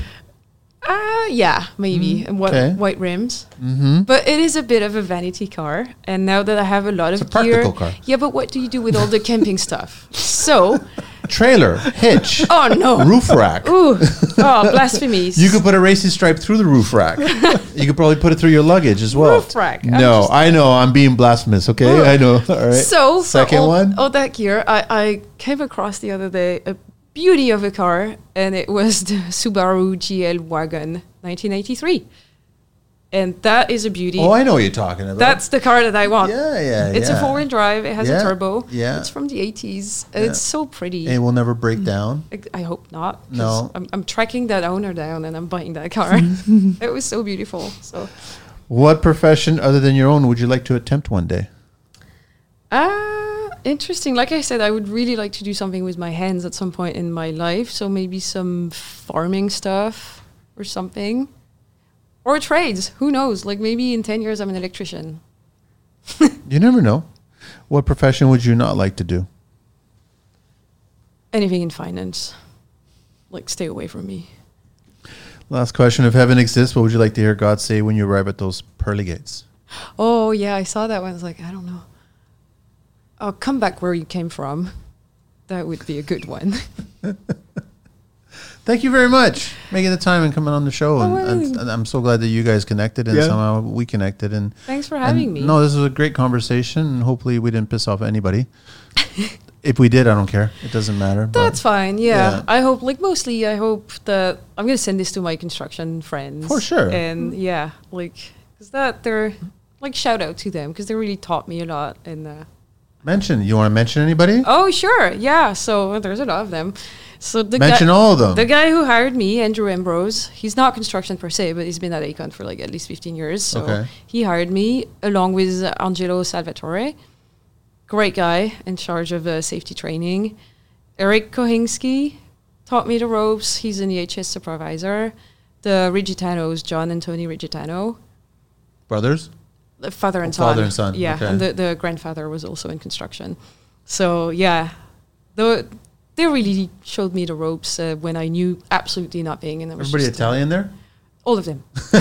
Yeah, maybe. And okay. white rims. Mm-hmm. But it is a bit of a vanity car. And now that I have a lot It's of a practical gear. car. Yeah, but what do you do with all the camping stuff? So, Trailer, hitch, oh no. roof rack. Ooh. Oh, blasphemies. You could put a racing stripe through the roof rack. You could probably put it through your luggage as well. Roof rack. No, I know. I'm being blasphemous. Okay, I know. All right. So, for second one. all that gear, I came across the other day a beauty of a car, and it was the Subaru GL Wagon 1983. And that is a beauty. Oh, I know what you're talking about. That's the car that I want. yeah. It's a four-wheel drive. It has Yeah, a turbo. yeah. It's from the 80s. Yeah. It's so pretty. And it will never break down. I hope not. 'Cause No. I'm tracking that owner down and I'm buying that car. It was so beautiful. So, What profession other than your own would you like to attempt one day? interesting. Like I said, I would really like to do something with my hands at some point in my life. So maybe some farming stuff or something. Or trades. Who knows? Like maybe in 10 years I'm an electrician. You never know. What profession would you not like to do? Anything in finance. Like stay away from me. Last question. If heaven exists, what would you like to hear God say when you arrive at those pearly gates? Oh yeah, I saw that one. I was like, I don't know. Oh, come back where you came from. That would be a good one. Thank you very much making the time and coming on the show. And I'm so glad that you guys connected and Yeah. somehow we connected. And Thanks for having me. No, this was a great conversation. And hopefully we didn't piss off anybody. If we did, I don't care. It doesn't matter. but- That's fine. Yeah. Yeah. I hope, like, mostly, I hope that I'm going to send this to my construction friends. For sure. And yeah, like, because they're, like, shout out to them because they really taught me a lot. And, You want to mention anybody? oh, sure. Yeah. So there's a lot of them. So the Mention all of them. The guy who hired me, Andrew Ambrose, he's not construction per se, but he's been at Aecon for like at least 15 years. So Okay. he hired me along with Angelo Salvatore. Great guy in charge of safety training. Eric Kohinski taught me the ropes. He's an EHS supervisor. The Rigitanos, John and Tony Rigitano, Brothers? the father and son. Father and son, Yeah, okay. and the grandfather was also in construction. So yeah, they really showed me the ropes when I knew absolutely nothing. And I was Everybody just, Italian there? all of them.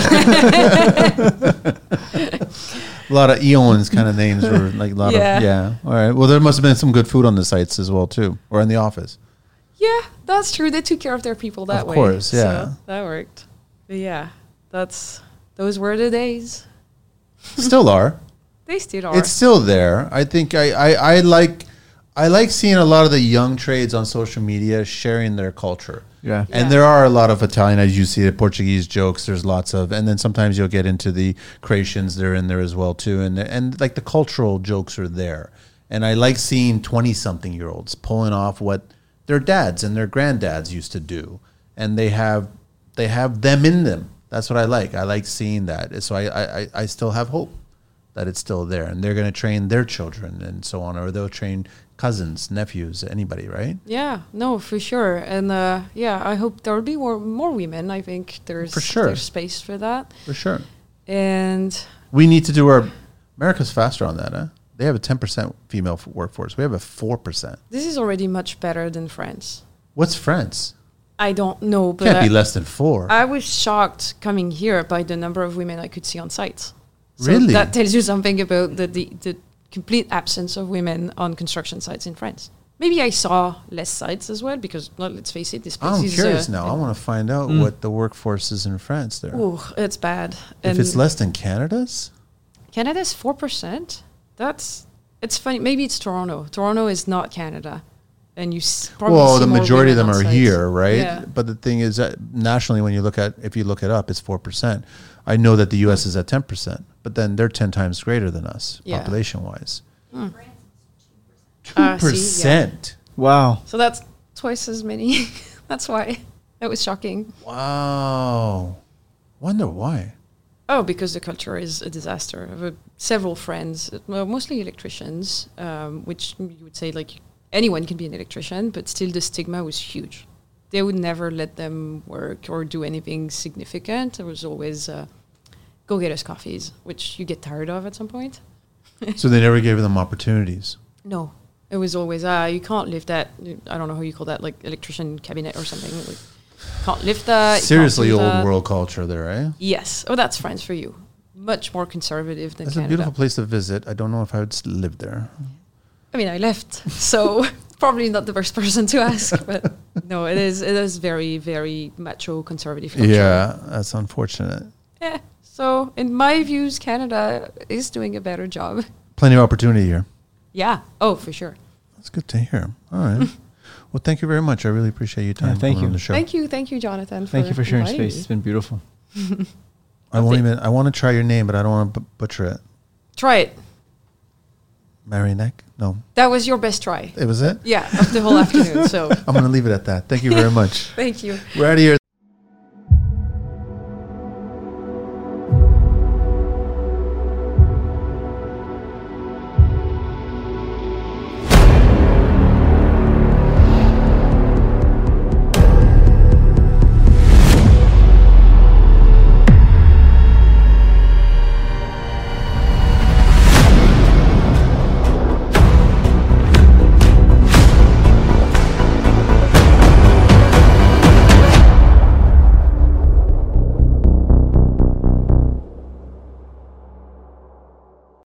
A lot of Eons kind of names were like a lot Yeah. of, yeah. All right. Well, there must have been some good food on the sites as well, too, or in the office. Yeah, that's true. They took care of their people that Of way. course, yeah. So that worked. But yeah, those were the days. Still are. They still are. It's still there. I think I like seeing a lot of the young trades on social media sharing their culture. Yeah. And Yeah. there are a lot of Italian, as you see, the Portuguese jokes. There's lots of, and then sometimes you'll get into the Croatians. They're in there as well too, and like the cultural jokes are there. And I like seeing 20-something-year-olds pulling off what their dads and their granddads used to do, and they have them in them. That's what I like. I like seeing that. So I still have hope that it's still there, and they're going to train their children and so on, or they'll train cousins, nephews, anybody, right? Yeah, no, for sure. And yeah, I hope there will be more women. I think there's For sure. there's space for that. For sure. And We need to do America's faster on that, huh? They have a 10% female workforce. We have a 4%. this is already much better than France. What's France? I don't know, but Can't be less than 4. I was shocked coming here by the number of women I could see on site. So Really? that tells you something about the complete absence of women on construction sites in France. Maybe I saw less sites as well because, well, let's face it, this place I'm is... curious now. I want to find out what the workforce is in France there. Ooh, it's bad. If it's less than Canada's? Canada's 4%. It's funny. Maybe it's Toronto. Toronto is not Canada. And you probably Well, see the more majority of women them on are sites. here, right? Yeah. But the thing is that nationally, if you look it up, it's 4%. I know that the U.S. is at 10%, but then they're 10 times greater than us, Yeah. population-wise. See, 2%. Wow. So that's twice as many. That's why. That was shocking. Wow. Wonder why. Oh, because the culture is a disaster. I have several friends, well, mostly electricians, which you would say like anyone can be an electrician, but still the stigma was huge. They would never let them work or do anything significant. There was always go get us coffees, which you get tired of at some point. So they never gave them opportunities. No. It was always, you can't lift that. I don't know how you call that, like electrician cabinet or something. Like, can't lift that. Seriously you can't do old that. world culture there, eh? Yes. Oh, that's France for you. Much more conservative than It's Canada. a beautiful place to visit. I don't know if I would live there. I mean, I left, so probably not the first person to ask. But no, it is very, very macho conservative culture. Yeah, that's unfortunate. Yeah. So in my views, Canada is doing a better job. Plenty of opportunity here. Yeah. Oh, for sure. That's good to hear. All right. Well, thank you very much. I really appreciate your time. Yeah, thank coming you. on the show. Thank you, Jonathan. Thank you for sharing inviting space. me. It's been beautiful. I want to try your name, but I don't want to butcher it. Try it. Marinek? No. That was your best try. It was it? Yeah, of the whole afternoon. So I'm going to leave it at that. Thank you very much. thank you. We're out of here.